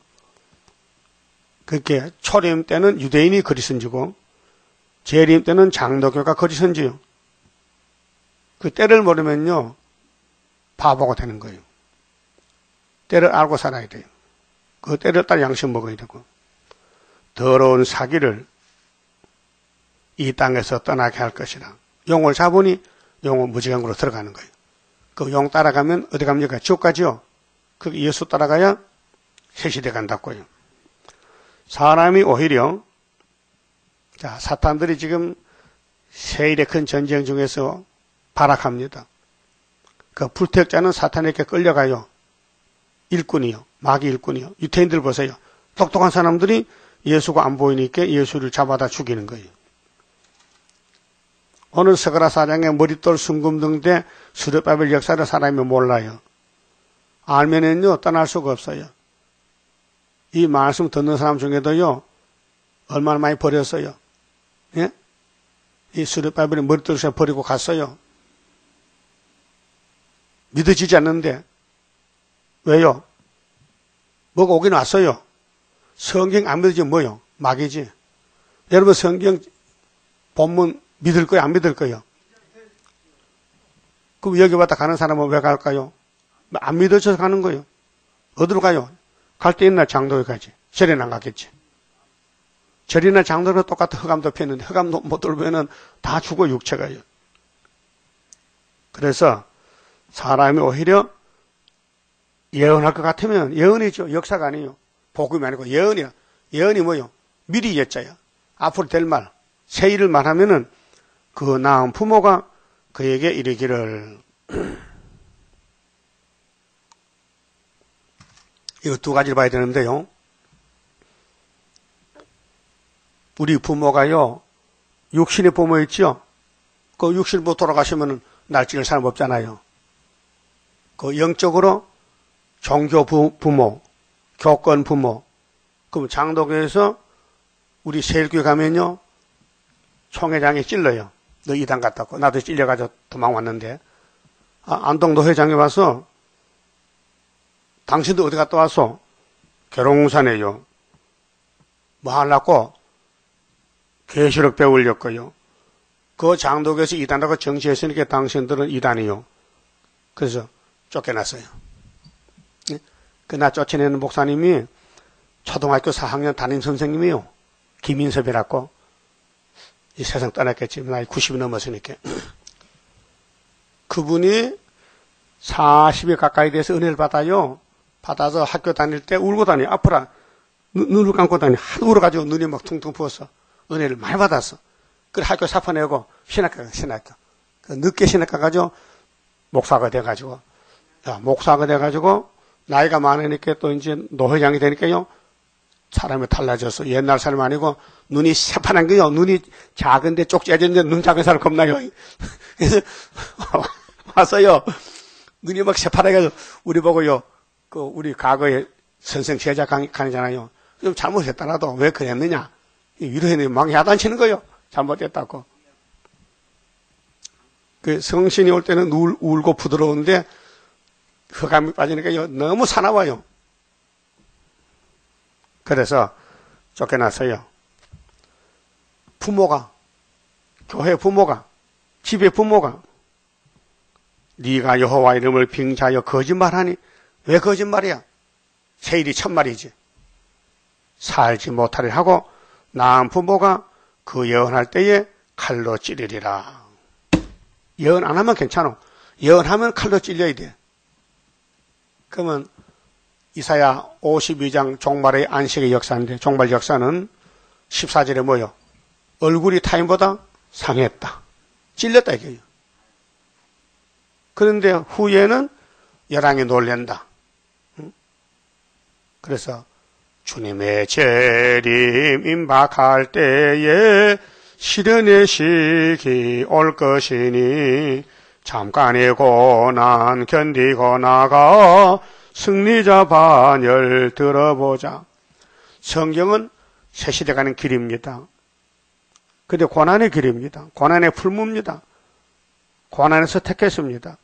그렇게 초림 때는 유대인이 거짓 선지고 재림 때는 장로교가 거짓 선지요. 그 때를 모르면요 바보가 되는 거예요. 때를 알고 살아야 돼요. 그 때를 따라 양식 먹어야 되고 더러운 사기를 이 땅에서 떠나게 할 것이라. 용을 잡으니 용은 무지강으로 들어가는 거예요. 그 용 따라가면 어디 갑니까? 지옥 가지요. 그 예수 따라가야 새 시대 간다고요. 사람이 오히려 자 사탄들이 지금 세일의 큰 전쟁 중에서 발악합니다. 그 불택자는 사탄에게 끌려가요. 일꾼이요. 마귀 일꾼이요. 유태인들 보세요. 똑똑한 사람들이 예수가 안 보이니까 예수를 잡아다 죽이는 거예요. 오늘 스가랴 사 장에 머릿돌 순금등대 수르바벨 역사를 사람이 몰라요. 알면은요 떠날 수가 없어요. 이 말씀 듣는 사람 중에도요 얼마나 많이 버렸어요. 예? 이 수르바벨이 머릿돌을 버리고 갔어요. 믿어지지 않는데 왜요? 뭐가 오긴 왔어요. 성경 안 믿어지면 뭐요? 마귀지. 여러분 성경 본문 믿을 거예요? 안 믿을 거예요? 그럼 여기 왔다 가는 사람은 왜 갈까요? 안 믿어져서 가는 거예요. 어디로 가요? 갈 때 있나 장도에 가지. 절에는 안 갔겠지. 절이나 장도는 똑같은 흑암도 폈는데 흑암도 못 돌면은 다 죽어 육체가요. 그래서 사람이 오히려 예언할 것 같으면 예언이죠. 역사가 아니에요. 복음이 아니고 예언이야. 예언이 뭐요? 미리 예자야. 앞으로 될 말, 새 일을 말하면은 그 낳은 부모가 그에게 이르기를 이거 두 가지를 봐야 되는데요. 우리 부모가요 육신의 부모 있죠. 그 육신부터 돌아가시면은 날 찍을 사람 없잖아요. 그 영적으로 종교 부, 부모, 교권 부모. 그럼 장독교에서 우리 세일교회 가면요 총회장이 찔러요. 너 이단 갔다고. 나도 찔려가지고 도망왔는데 아, 안동도 회장이 와서 당신도 어디 갔다 왔어? 계룡산에요. 뭐 하려고? 계시록 배우려고요. 그 장독에서 이단하고 정치했으니까 당신들은 이단이요. 그래서 쫓겨났어요. 네? 그 나 쫓아내는 목사님이 초등학교 사 학년 담임 선생님이요. 김인섭이라고. 이 세상 떠났겠지. 나이 구십이 넘었으니까. 그분이 사십에 가까이 돼서 은혜를 받아요. 받아서 학교 다닐 때 울고 다녀. 앞으로 눈, 눈을 감고 다녀. 하도 울어가지고 눈이 막 퉁퉁 부었어. 은혜를 많이 받았어. 그래 학교 사파내고 신학교가 신학교. 늦게 신학교 가지고 목사가 돼가지고. 야, 목사가 돼가지고 나이가 많으니까 또 이제 노회장이 되니까요. 사람이 달라져서 옛날 사람 아니고 눈이 새파란 거요. 눈이 작은데 쪽지어졌는데 눈 작은 사람 겁나요. 그래서 와서요. 눈이 막 새파랗게 우리 보고요. 그 우리 과거에 선생 제자 강의잖아요. 좀 잘못했더라도 왜 그랬느냐. 위로했는데 막 야단치는 거요. 잘못했다고. 그 성신이 올 때는 울, 울고 부드러운데 흑암이 빠지니까 너무 사나워요. 그래서 쫓겨나서요. 부모가, 교회 부모가, 집의 부모가 네가 여호와 이름을 빙자하여 거짓말하니 왜 거짓말이야? 세일이 천말이지. 살지 못하리 하고 낳은 부모가 그 예언할 때에 칼로 찌르리라. 예언 안 하면 괜찮아. 예언하면 칼로 찔려야 돼. 그러면 이사야 오십이 장 종말의 안식의 역사인데 종말 역사는 십사 절에 뭐요? 얼굴이 타인보다 상했다. 찔렸다 이게요. 그런데 후에는 열왕이 놀랜다. 그래서 주님의 재림 임박할 때에 시련의 시기 올 것이니 잠깐의 고난 견디고 나가 승리자 반열 들어보자. 성경은 새 시대 가는 길입니다. 근데 고난의 길입니다. 고난의 풀무입니다. 고난에서 택했습니다.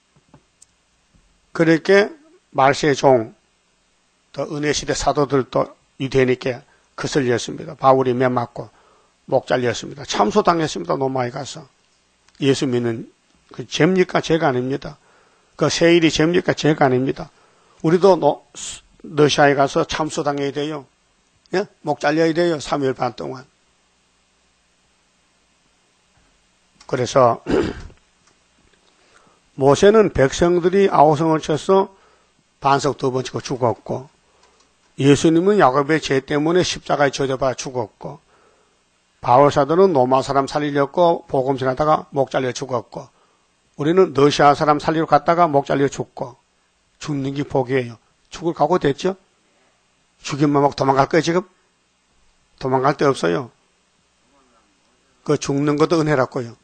그렇게 말세의 종, 또 은혜시대 사도들도 유대인에게 거슬렸습니다. 바울이 매 맞고 목 잘렸습니다. 참소당했습니다. 로마에 가서. 예수 믿는 그 죄입니까? 죄가 아닙니다. 그 세일이 죄입니까? 죄가 아닙니다. 우리도 노, 러시아에 가서 참소당해야 돼요. 예? 목 잘려야 돼요. 삼 일 반 동안. 그래서 모세는 백성들이 아우성을 쳐서 반석 두 번 치고 죽었고, 예수님은 야곱의 죄 때문에 십자가에 쳐져봐 죽었고, 바울 사도는 로마 사람 살리려고 복음 전하다가 목 잘려 죽었고, 우리는 러시아 사람 살리러 갔다가 목 잘려 죽고, 죽는 게 복이에요. 죽을 각오 됐죠? 죽임만 막 도망갈 거예요, 지금? 도망갈 데 없어요. 그 죽는 것도 은혜라고요.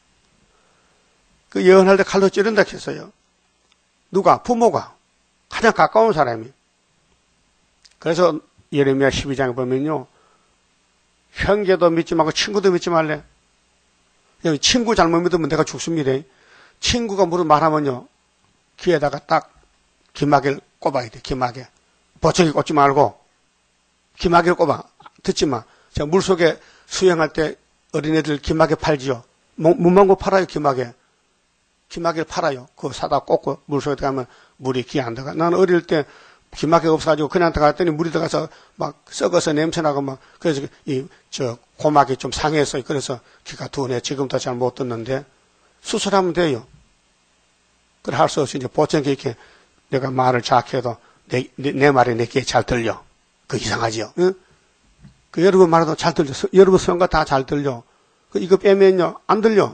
그 예언할 때 칼로 찌른다 했어요. 누가? 부모가. 가장 가까운 사람이. 그래서 예레미야 십이 장에 보면요. 형제도 믿지 말고 친구도 믿지 말래. 친구 잘못 믿으면 내가 죽습니다. 친구가 무슨 말하면요. 귀에다가 딱 기마개를 꼽아야 돼. 기마개. 보청기 꽂지 말고 기마개를 꼽아. 듣지 마. 제가 물속에 수영할 때 어린애들 기마개 팔지요. 문방구 팔아요. 기마개. 기마개를 팔아요. 그거 사다 꽂고 물속에 들어가면 물이 귀에 안 들어가. 나는 어릴 때 기마개가 없어가지고 그냥 들어갔더니 물이 들어가서 막 썩어서 냄새나고 막 그래서 이 저 고막이 좀 상했어요. 그래서 귀가 둔해. 지금도 잘 못 듣는데 수술하면 돼요. 그래 할 수 없이 이제 보청기 이렇게 내가 말을 작해도 내, 내, 내 말이 내 귀에 잘 들려. 그 이상하지요. 응? 그 여러분 말도 잘 들려. 서, 여러분 성가 다 잘 들려. 그 이거 빼면요 안 들려.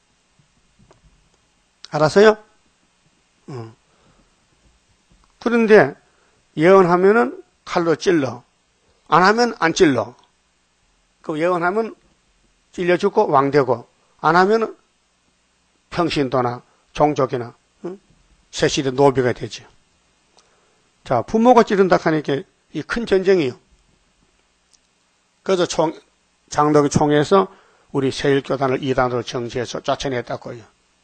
알았어요? 응. 그런데 예언하면은 칼로 찔러. 안 하면 안 찔러. 그 예언하면 찔려 죽고 왕되고, 안 하면은 평신도나 종족이나 응? 세실의 노비가 되죠. 자, 부모가 찌른다 하니까 이 큰 전쟁이요. 그래서 총, 장덕의 총에서 우리 세일교단을 이단으로 정지해서 쫓아냈다고요.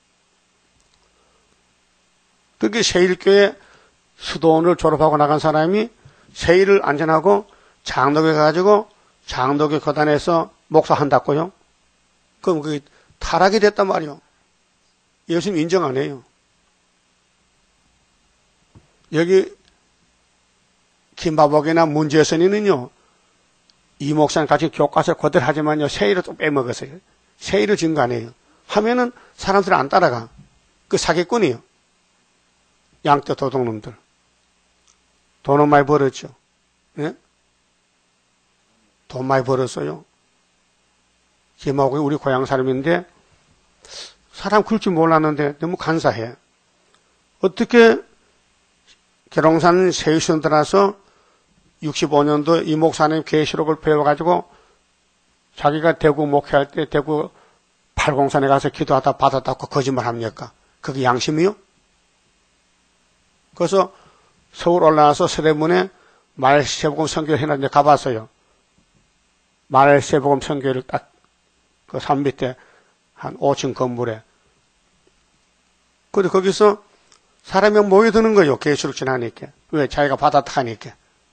그게 세일교회 수도원을 졸업하고 나간 사람이 세일을 안전하고 장독에 가지고 장독의 교단에서 목사한다고요? 그럼 그게 타락이 됐단 말이요. 예수님 인정 안 해요. 여기 김바복이나 문재선이는요. 이 목사는 같이 교과서 그대로 하지만요. 세일을 또 빼먹었어요. 세일을 증거 안 해요. 하면은 사람들이 안 따라가. 그 사기꾼이요. 양떼 도둑놈들. 돈은 많이 벌었죠. 예? 돈 많이 벌었어요. 김하고 우리 고향 사람인데 사람 굴 줄 몰랐는데 너무 간사해. 어떻게 계룡산 세유선 들어서 육십오 년도 이 목사님 계시록을 배워가지고 자기가 대구 목회할 때 대구 팔공산에 가서 기도하다 받았다고 거짓말 합니까? 그게 양심이요? 그래서 서울 올라와서 서대문에 말세복음 선교를 해놨는데 가봤어요. 말세복음 선교를 딱 그 산 밑에 한 오 층 건물에. 근데 거기서 사람이 모여드는 거예요. 계시록 지나니까. 왜? 자기가 받았다 하니까.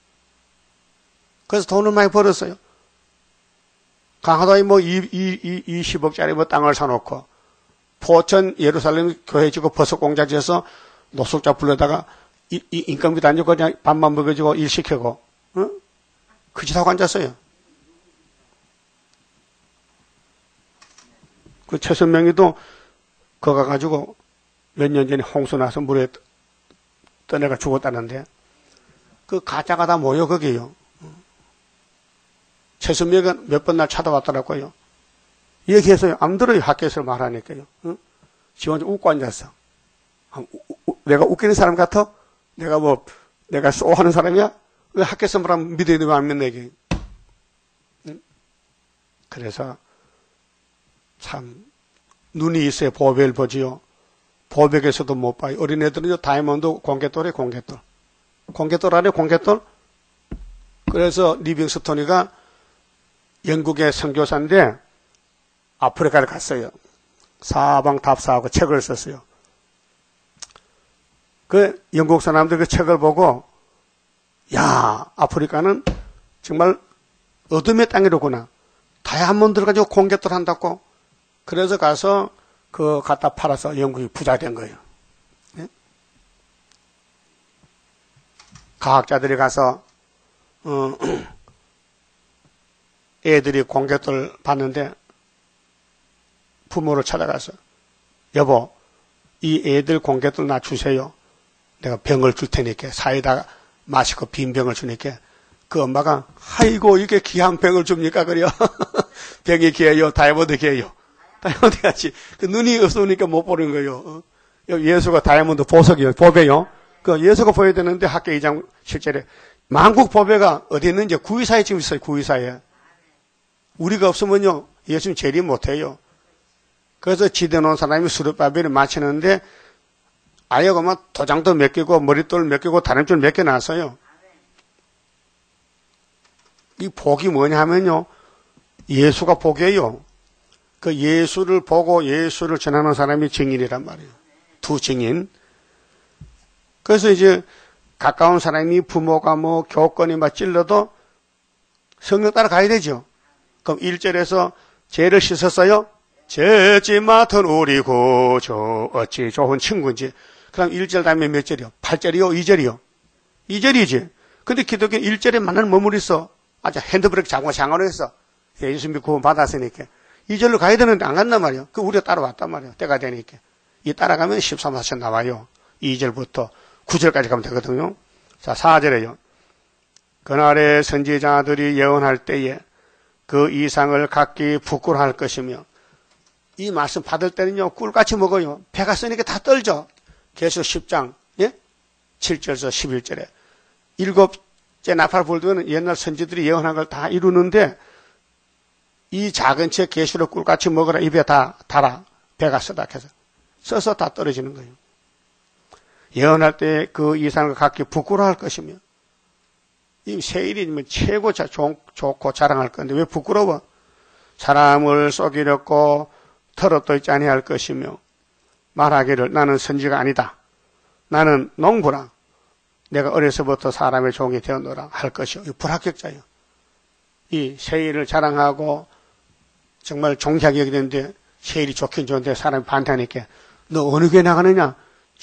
그래서 돈을 많이 벌었어요. 강화도에 뭐 이십억짜리 뭐 땅을 사놓고, 포천 예루살렘 교회 지고 버섯 공장 지어서 노숙자 불러다가 이, 이 인건비도 안 주고 그냥 밥만 먹여주고 일 시키고, 어? 그 짓하고 앉았어요. 그 최선명이도 그거 가가지고 몇 년 전에 홍수 나서 물에 떠내가 죽었다는데, 그 가짜가 다 모여 거기요. 최선명은 몇 번 날 찾아왔더라고요. 얘기해서요. 안 들어요. 학교에서 말하니까요. 응? 지 혼자 웃고 앉았어. 내가 웃기는 사람 같아? 내가 뭐, 내가 쏘하는 사람이야? 왜 학교에서 말하면 믿어야 되면 안 믿네, 이게. 응? 그래서, 참, 눈이 있어야 보배를 보지요. 보백에서도 못 봐요. 어린애들은요, 다이아몬드 공개돌에 공개돌. 공개돌 아니에요, 공개돌? 그래서 리빙스톤이가 영국의 선교사인데, 아프리카를 갔어요. 사방답사하고 책을 썼어요. 그 영국 사람들 그 책을 보고, 야, 아프리카는 정말 어둠의 땅이로구나. 다이아몬드를 가지고 공개돌 한다고. 그래서 가서 그 갖다 팔아서 영국이 부자 된 거예요. 네? 과학자들이 가서 어, 애들이 공개돌 봤는데 부모를 찾아가서 여보, 이 애들 공개돌 나 주세요. 내가 병을 줄 테니까 사이다 마시고 빈 병을 주니까 그 엄마가 아이고 이게 귀한 병을 줍니까 그래요. 병이 귀해요. 다이아몬드 귀해요. 다이아몬드 같이 그 눈이 없으니까 못 보는 거예요. 어? 예수가 다이아몬드 보석이요. 보배요. 그 예수가 보여야 되는데 학교 이장 실제로 만국 보배가 어디 있는지 구이사에 지금 있어요. 구이사에. 우리가 없으면요. 예수님 재림 못해요. 그래서 지대 놓은 사람이 수르바벨을 마치는데 아예 그만 도장도 몇 개고 머릿돌 몇 개고 다림줄 몇 개 놨어요. 이 복이 뭐냐 하면요. 예수가 복이에요. 그 예수를 보고 예수를 전하는 사람이 증인이란 말이에요. 두 증인. 그래서 이제 가까운 사람이 부모가 뭐 교권이 막 찔러도 성령 따라 가야 되죠. 그럼 일 절에서 죄를 씻었어요? 죄지 맡은 우리 구주 어찌 좋은 친구인지. 그럼 일 절 다음에 몇 절이요? 팔 절이요? 이 절이요? 이 절이지. 근데 기독교 일 절에 만날 머무리 있어. 아주 핸드브레이크 장관 장관을 했어. 예수 믿고 구원 받았으니까. 이 절로 가야 되는데 안 간단 말이에요. 그 우리가 따라왔단 말이에요. 때가 되니까. 이 따라가면 십삼, 사천 나와요. 이 절부터 구 절까지 가면 되거든요. 자, 사 절에요. 그날에 선지자들이 예언할 때에 그 이상을 각기 부끄러워할 것이며 이 말씀 받을 때는요. 꿀같이 먹어요. 배가 쓰니까 다 떨죠. 계시록 십 장 예? 칠 절에서 십일 절에 일곱째 나팔 불면 옛날 선지들이 예언한 걸 다 이루는데 이 작은 책 계시록 꿀같이 먹으라 입에 다 달아 배가 쓰다 해서 써서 다 떨어지는 거예요. 예언할 때 그 이상을 각기 부끄러워할 것이며 이 세일이면 최고 자, 좋, 좋고 자랑할 건데 왜 부끄러워? 사람을 속이려고 털어도 있지 아니할 것이며 말하기를 나는 선지가 아니다. 나는 농부라. 내가 어려서부터 사람의 종이 되었노라 할 것이요. 이 불합격자예요. 이 세일을 자랑하고 정말 종기하게 여기는데 세일이 좋긴 좋은데 사람이 반대하니까 너 어느 교회 나가느냐?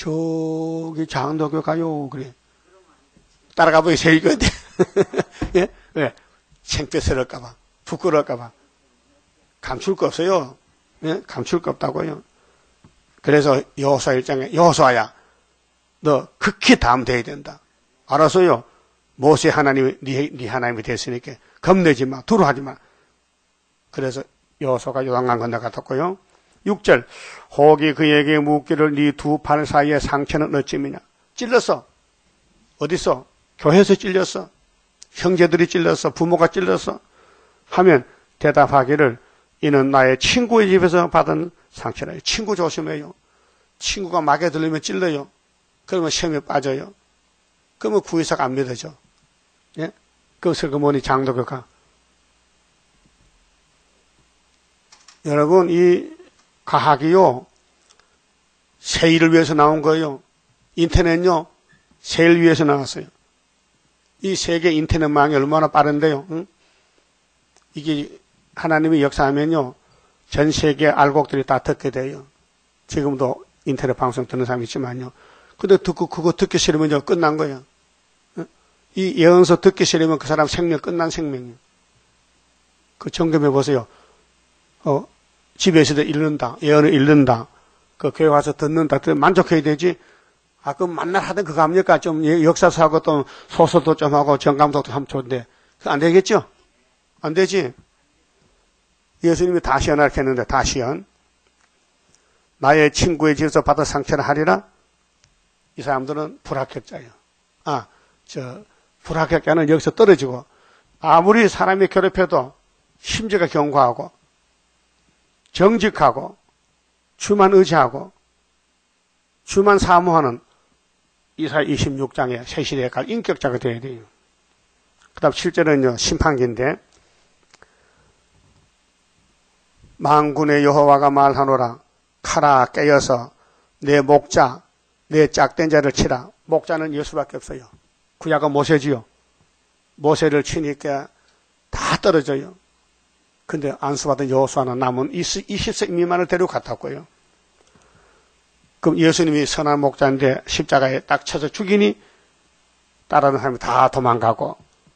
저기 장로교 가요. 그래. 따라가보니 세일교인데. 예? 왜? 창피스러울까봐. 부끄러울까봐. 감출 거 없어요. 예? 감출 거 없다고요. 그래서 여호수아 일 장에 여호수아야 너 극히 다음 돼야 된다. 알았어요. 모세 하나님이 네, 네 하나님이 됐으니까 겁내지 마. 두려워하지 마. 그래서 여호수아가 요단강 건너갔었고요. 육 절 혹이 그에게 묻기를 네 두 팔 사이에 상처는 어찌미냐. 찔렀어. 어디서? 교회에서 찔렸어. 형제들이 찔렀어, 부모가 찔렀어 하면 대답하기를 이는 나의 친구의 집에서 받은 상처라. 친구 조심해요. 친구가 막에 들리면 찔러요. 그러면 시험에 빠져요. 그러면 구의사가 안 믿어져. 예? 그것을 그 뭐니 장도교가. 여러분, 이 과학이요, 세일을 위해서 나온 거예요. 인터넷요, 세일 위해서 나왔어요. 이 세계 인터넷망이 얼마나 빠른데요. 응? 이게 하나님이 역사하면요, 전 세계 알곡들이 다 듣게 돼요. 지금도 인터넷 방송 듣는 사람이 있지만요. 근데 듣고 그거 듣기 싫으면 끝난 거예요. 응? 이 예언서 듣기 싫으면 그 사람 생명 끝난 생명이에요. 그 점검해 보세요. 어, 집에서도 읽는다, 예언을 읽는다, 그 교회 와서 듣는다, 만족해야 되지. 아, 그럼 만날 하던 그거 합니까? 좀 역사서하고 또 소설도 좀 하고 정감독도 하면 좋은데. 그거 안 되겠죠? 안 되지? 예수님이 다시 연하게 했는데, 다시 연. 나의 친구의 집에서 받아 상처를 하리라? 이 사람들은 불합격자예요. 아, 저, 불합격자는 여기서 떨어지고, 아무리 사람이 괴롭혀도 심지가 견고하고, 정직하고, 주만 의지하고, 주만 사모하는 이사야 이십육 장의 새 시대에 갈 인격자가 되어야 돼요. 그 다음 칠 절은요, 심판기인데, 만군의 여호와가 말하노라, 칼아 깨어서 내 목자, 내 짝된 자를 치라. 목자는 예수밖에 없어요. 구약은 모세지요. 모세를 치니까 다 떨어져요. 근데 안수받은 여호수아는 남은 이십 세 미만을 데려갔다고요. 그럼 예수님이 선한 목자인데 십자가에 딱 쳐서 죽이니 따르는 사람이 다 도망가고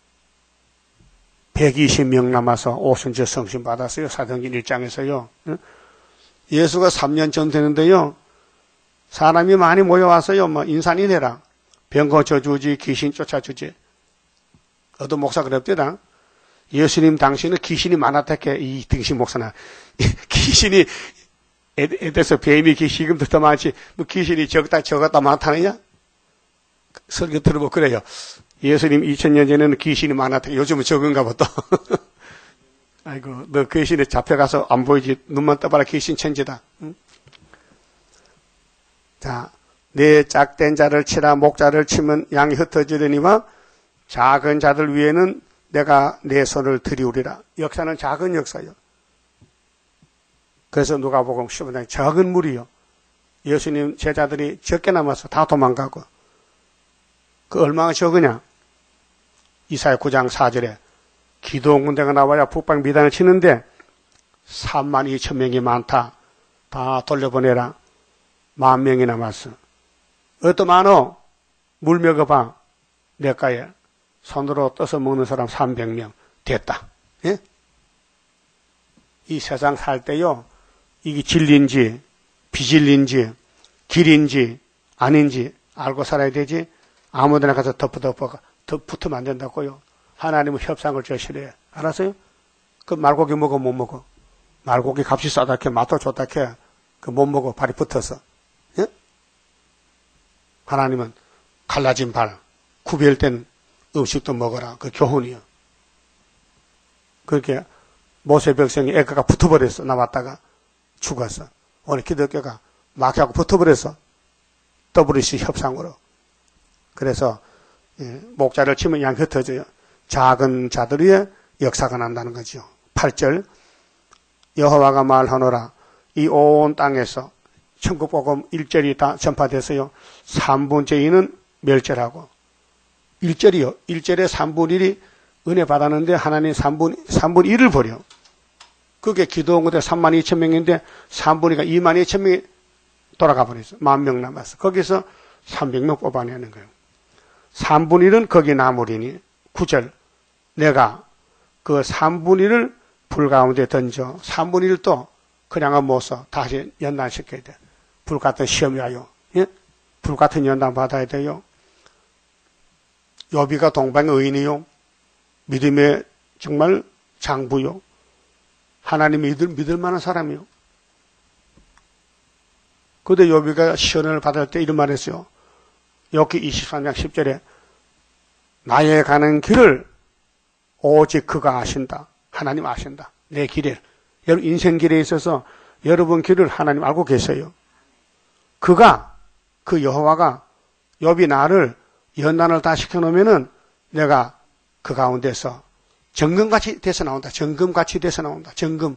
백이십 명 남아서 오순절 성신 받았어요. 사도행전 일 장에서요. 예수가 삼 년 전 되는데요. 사람이 많이 모여와서요. 뭐 인산인해라. 병 고쳐주지, 귀신 쫓아주지. 어떤 목사 그랬더라. 예수님 당시는 귀신이 많았다게 이 등신 목사나 귀신이 애들서 뱀이 지금도 더 많지 뭐 귀신이 적다 적었다 많다느냐? 설교 들어보고 그래요. 예수님 이천 년 전에는 귀신이 많았다. 요즘은 적은가 보다. 아이고 너 귀신에 잡혀가서 안 보이지 눈만 떠봐라 귀신 천지다. 응? 자, 내 짝된 자를 치라 목자를 치면 양이 흩어지려니와 작은 자들 위에는 내가 내 손을 들이우리라. 역사는 작은 역사요. 그래서 누가복음 십오 장에 적은 무리요. 예수님 제자들이 적게 남아서 다 도망가고. 그 얼마나 적으냐? 이사야 구 장 사 절에 기도원 군대가 나와야 북방 미단을 치는데 삼만 이천 명이 많다. 다 돌려보내라. 만 명이 남았어. 어떠 많어? 물 먹어봐. 내가에 손으로 떠서 먹는 사람 삼백 명 됐다. 예? 이 세상 살 때요. 이게 진리인지 비진리인지 길인지 아닌지 알고 살아야 되지. 아무데나 가서 덮어덮어 붙으면 안 된다고요. 하나님은 협상을 저 싫어해. 알았어요? 그 말고기 먹어 못 먹어. 말고기 값이 싸다 캐 맛도 좋다 캐 그 못 먹어. 발이 붙어서. 예? 하나님은 갈라진 발 구별된 음식도 먹어라. 그 교훈이요. 그렇게 모세 백성이 애가가 붙어버렸어. 남았다가 죽었어. 오늘 기독교가 마귀하고 붙어버렸어. 더블유씨 협상으로. 그래서 예, 목자를 치면 양이 흩어져요. 작은 자들 위에 역사가 난다는 거죠. 팔 절 여호와가 말하노라 이 온 땅에서 천국복음 일 절이 다 전파돼서요. 삼분의 이는 멸절하고 일 절이요. 일 절에 삼분의 일이 은혜 받았는데 하나님 삼분, 삼분의 일을 버려. 그게 기도원 군대 삼만 이천 명인데 삼분의 이가 이만 이천 명이 돌아가 버렸어. 만 명 남았어. 거기서 삼백 명 뽑아내는 거예요. 삼분의 일은 거기 나무리니 구 절 내가 그 삼분의 일을 불 가운데 던져 삼분의 일도 그냥은 못 써. 다시 연단시켜야 돼. 불 같은 시험이 와요. 예? 불 같은 연단 받아야 돼요. 요비가 동방의 의인이요. 믿음의 정말 장부요. 하나님 믿을, 믿을 만한 사람이요. 그런데 요비가 시련을 받을 때 이런 말 했어요. 욥기 이십삼 장 십 절에 나의 가는 길을 오직 그가 아신다. 하나님 아신다. 내 길을. 여러분 인생 길에 있어서 여러분 길을 하나님 알고 계세요. 그가, 그 여호와가 욥이 나를 연단을 다 시켜놓으면은 내가 그 가운데서 정금같이 돼서 나온다. 정금같이 돼서 나온다. 정금.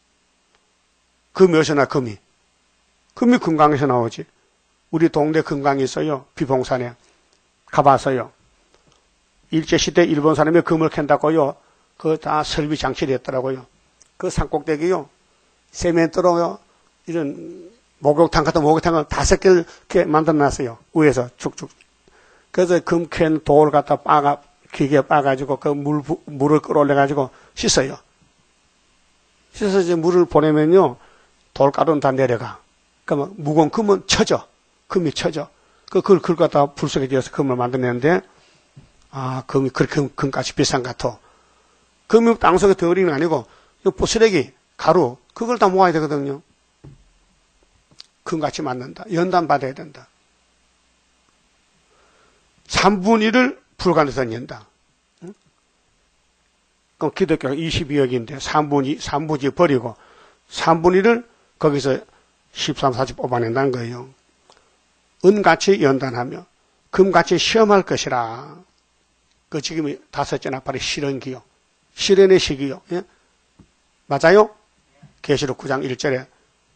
금이 어디서 나, 금이. 금이 금강에서 나오지. 우리 동네 금강이 있어요. 비봉산에. 가봐서요. 일제시대 일본 사람이 금을 캔다고요. 그거 다 설비 장치를 했더라고요. 그 산꼭대기요. 세멘트로요. 이런 목욕탕 같은 목욕탕을 다섯 개를 이렇게 만들어 놨어요. 위에서 쭉쭉. 그래서 금캔 돌 갖다 빠가, 기계에 빠가지고 그 물, 물을 끌어올려가지고 씻어요. 씻어서 이제 물을 보내면요. 돌가루는 다 내려가. 그러면 무거운 금은 쳐져. 금이 쳐져. 그, 그걸, 그걸 갖다 불 속에 지어서 금을 만들었는데, 아, 금이 그렇게 금, 금값이 비싼 것 같아. 금이 땅속에 덩어리는 아니고, 쓰레기, 가루, 그걸 다 모아야 되거든요. 금같이 맞는다. 연단 받아야 된다. 삼분의 일을 불간에서 낸다. 응? 그럼 기독교가 이십이억인데 삼분의 이, 삼분의 이 버리고 삼분의 일을 거기서 십삼, 사십 뽑아낸다는 거예요. 은같이 연단하며 금같이 시험할 것이라. 그 지금이 다섯째 나팔의 실현기요. 실현의 시기요. 예? 맞아요? 계시록 구 장 일 절에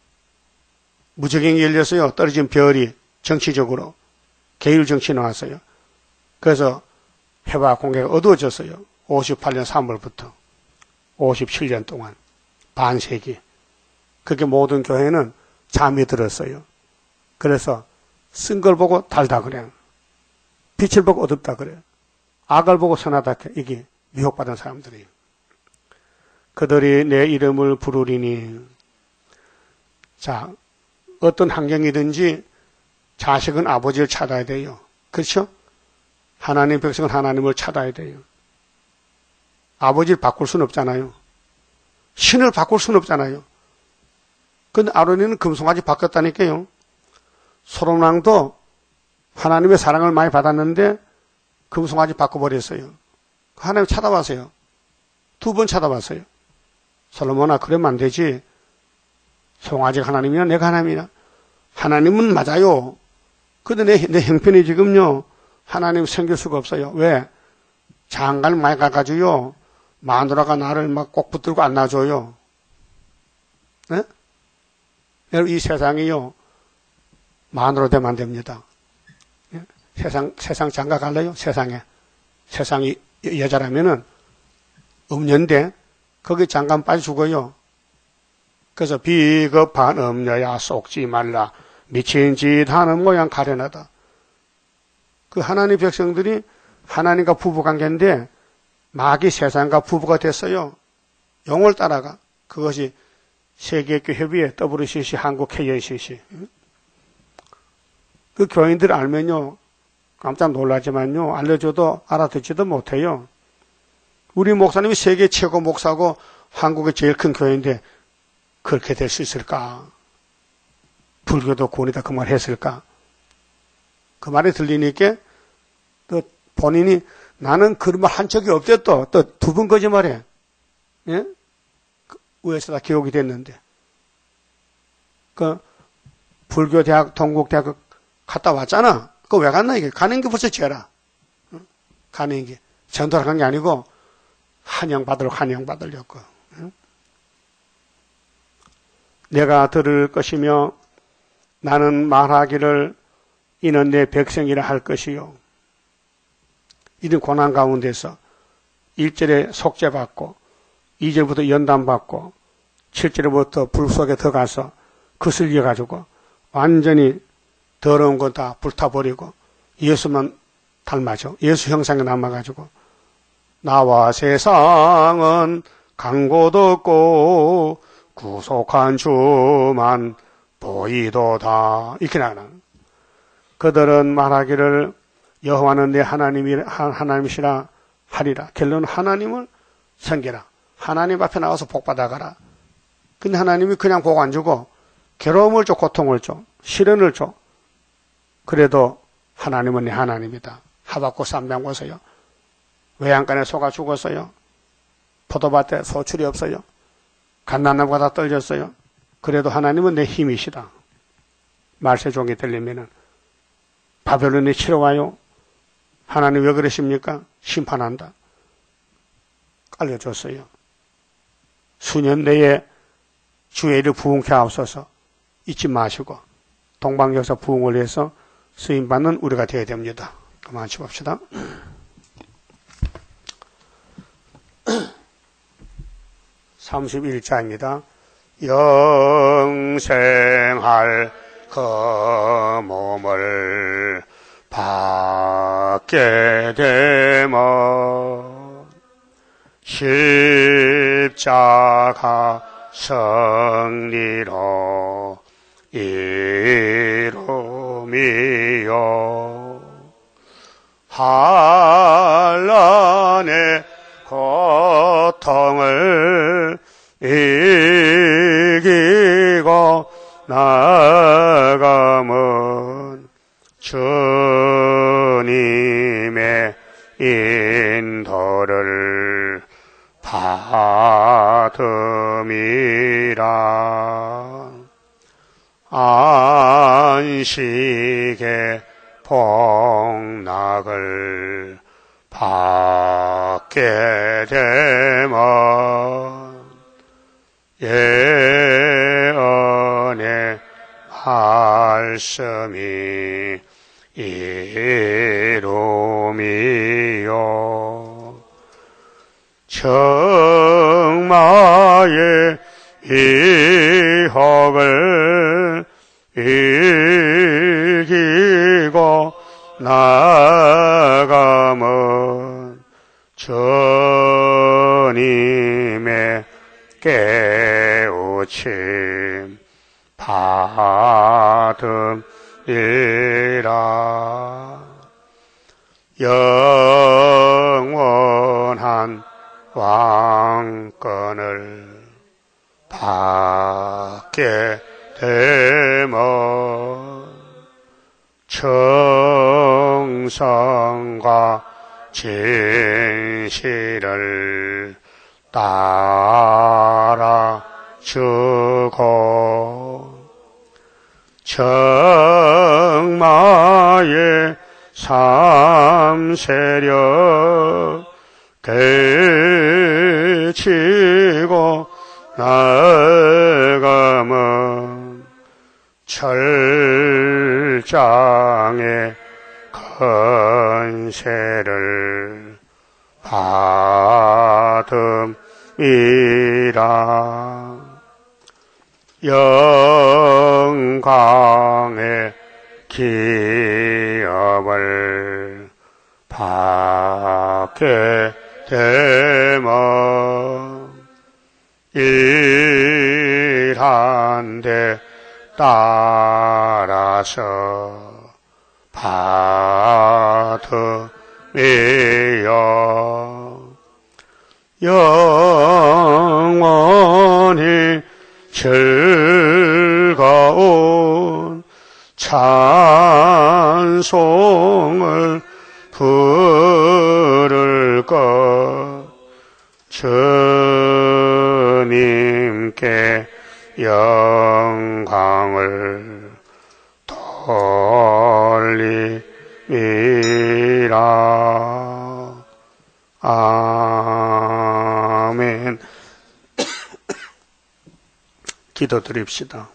무적행이 열렸어요. 떨어진 별이 정치적으로 계율 정치 나왔어요. 그래서 해와 공개가 어두워졌어요. 오십팔 년 삼월부터 오십칠 년 동안 반세기. 그렇게 모든 교회는 잠이 들었어요. 그래서 쓴 걸 보고 달다 그래. 빛을 보고 어둡다 그래. 악을 보고 선하다 그래. 이게 미혹받은 사람들이에요. 그들이 내 이름을 부르리니. 자, 어떤 환경이든지 자식은 아버지를 찾아야 돼요. 그렇죠? 하나님 백성은 하나님을 찾아야 돼요. 아버지를 바꿀 수는 없잖아요. 신을 바꿀 수는 없잖아요. 근데 아론이는 금송아지 바뀌었다니까요. 소돔왕도 하나님의 사랑을 많이 받았는데 금송아지 바꿔버렸어요. 하나님 찾아봤어요. 두 번 찾아봤어요. 솔로몬아, 그러면 안 되지. 송아지가 하나님이나 내가 하나님이나. 하나님은 맞아요. 근데 내, 내 형편이 지금요, 하나님 섬길 수가 없어요. 왜? 장가를 많이 가가지고요, 마누라가 나를 막 꼭 붙들고 안 놔줘요. 네? 여러분, 이 세상이요, 마누라 되면 안 됩니다. 예? 세상, 세상 장가 갈래요? 세상에. 세상이 여자라면은, 음녀인데, 거기 장가 빠져 죽어요. 그래서 비겁한 음녀야 속지 말라. 미친 짓 하는 모양 가련하다. 그 하나님 백성들이 하나님과 부부관계인데 마귀 세상과 부부가 됐어요. 영을 따라가. 그것이 세계교 협의회 더블유씨씨 한국 케이엔씨씨. 그 교인들 알면요, 깜짝 놀라지만요, 알려줘도 알아듣지도 못해요. 우리 목사님이 세계 최고 목사고 한국의 제일 큰 교회인데 그렇게 될 수 있을까? 불교도 구원이다 그 말 했을까? 그 말이 들리니까 또 본인이 나는 그런 말 한 적이 없대 또 또 두 번 거짓말해. 예? 위에서 다 기록이 됐는데. 그 불교 대학 동국대학 갔다 왔잖아. 그거 왜 갔나 이게? 가는 게 벌써 죄라. 응? 가는 게 전도를 간 게 아니고 한영 받으러 한영 받으려고. 응? 내가 들을 것이며 나는 말하기를 이는 내 백성이라 할 것이요. 이런 고난 가운데서 일 절에 속죄받고 이 절부터 연단받고 칠 절부터 불 속에 들어가서 거슬려가지고 완전히 더러운 건 다 불타버리고 예수만 닮아져. 예수 형상에 남아가지고 나와 세상은 강고도 없고 구속한 주만 보이도다. 이렇게 나가는. 그들은 말하기를 여호와는 내 하나님이 하나님이시라 하리라. 결론은 하나님을 섬기라. 하나님 앞에 나와서 복 받아가라. 근데 하나님이 그냥 복 안 주고 괴로움을 줘, 고통을 줘, 시련을 줘. 그래도 하나님은 내 하나님이다. 하박국 삼 장 보세요. 외양간에 속아 죽었어요. 포도밭에 소출이 없어요. 갓난나무가 다 떨어졌어요. 그래도 하나님은 내 힘이시다. 말세종이 들리면은 바벨론이 치러 와요. 하나님 왜 그러십니까? 심판한다. 알려줬어요. 수년 내에 주의 일을 부흥케 하옵소서 잊지 마시고 동방역사 부흥을 위해서 쓰임받는 우리가 되어야 됩니다. 그만 치봅시다. 삼십일 자입니다. 영생할 그 몸을 받게 되면 십자가 승리로 이루미요 한란의 고통을 이기고 나가면 주님의 인도를 받음이라. 안식의 복락을 받게 되면 예언의 말씀이 이루미요 정마의 이혹을 이기고 나가면 주님의 깨우침 받음이라. 영원한 왕권을 받게 되면 정성과 진실을 따라주고 정마의 삼세력 깨치고 나가면 철장의 건세를 받음이라. 영광의 기업을 받게 되면 일한 데 따라서 받음이요 영원히 즐거운 찬송을 부를 것 주님께 영광을 돌리리라. 아멘. 기도드립시다.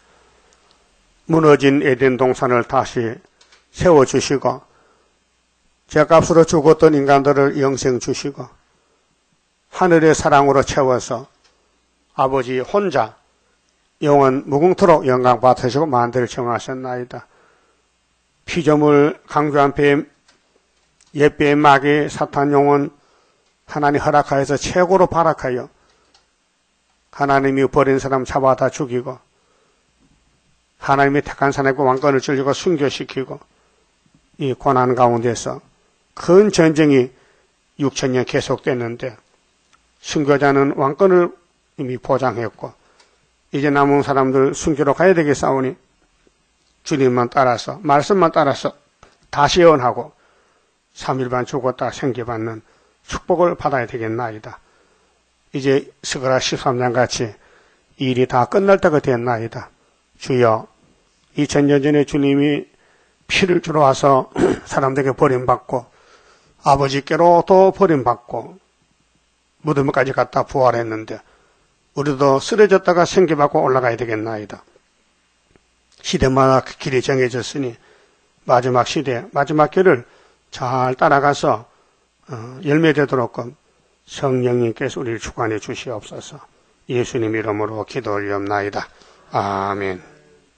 무너진 에덴 동산을 다시 세워주시고 죗값으로 죽었던 인간들을 영생 주시고 하늘의 사랑으로 채워서 아버지 혼자 영원 무궁토록 영광 받으시고 만대를 정하셨나이다. 피조물 강조한 뱀, 옛뱀 마귀 사탄 영혼 하나님 허락하여서 최고로 발악하여 하나님이 버린 사람 잡아다 죽이고 하나님이 택한 사람과 왕권을 즐기고 순교시키고 이 고난 가운데서 큰 전쟁이 육천 년 계속됐는데 순교자는 왕권을 이미 보장했고 이제 남은 사람들 순교로 가야 되겠사오니 주님만 따라서 말씀만 따라서 다시 예언하고 삼 일 반 죽었다 생기받는 축복을 받아야 되겠나이다. 이제 스가랴 십삼 장 같이 이 일이 다 끝날 때가 됐나이다. 주여, 이천 년 전에 주님이 피를 주러 와서 사람들에게 버림받고 아버지께로 또 버림받고 무덤까지 갔다 부활했는데 우리도 쓰러졌다가 생기받고 올라가야 되겠나이다. 시대마다 그 길이 정해졌으니 마지막 시대, 마지막 길을 잘 따라가서 열매되도록 성령님께서 우리를 주관해 주시옵소서. 예수님 이름으로 기도 올리옵나이다. 아멘.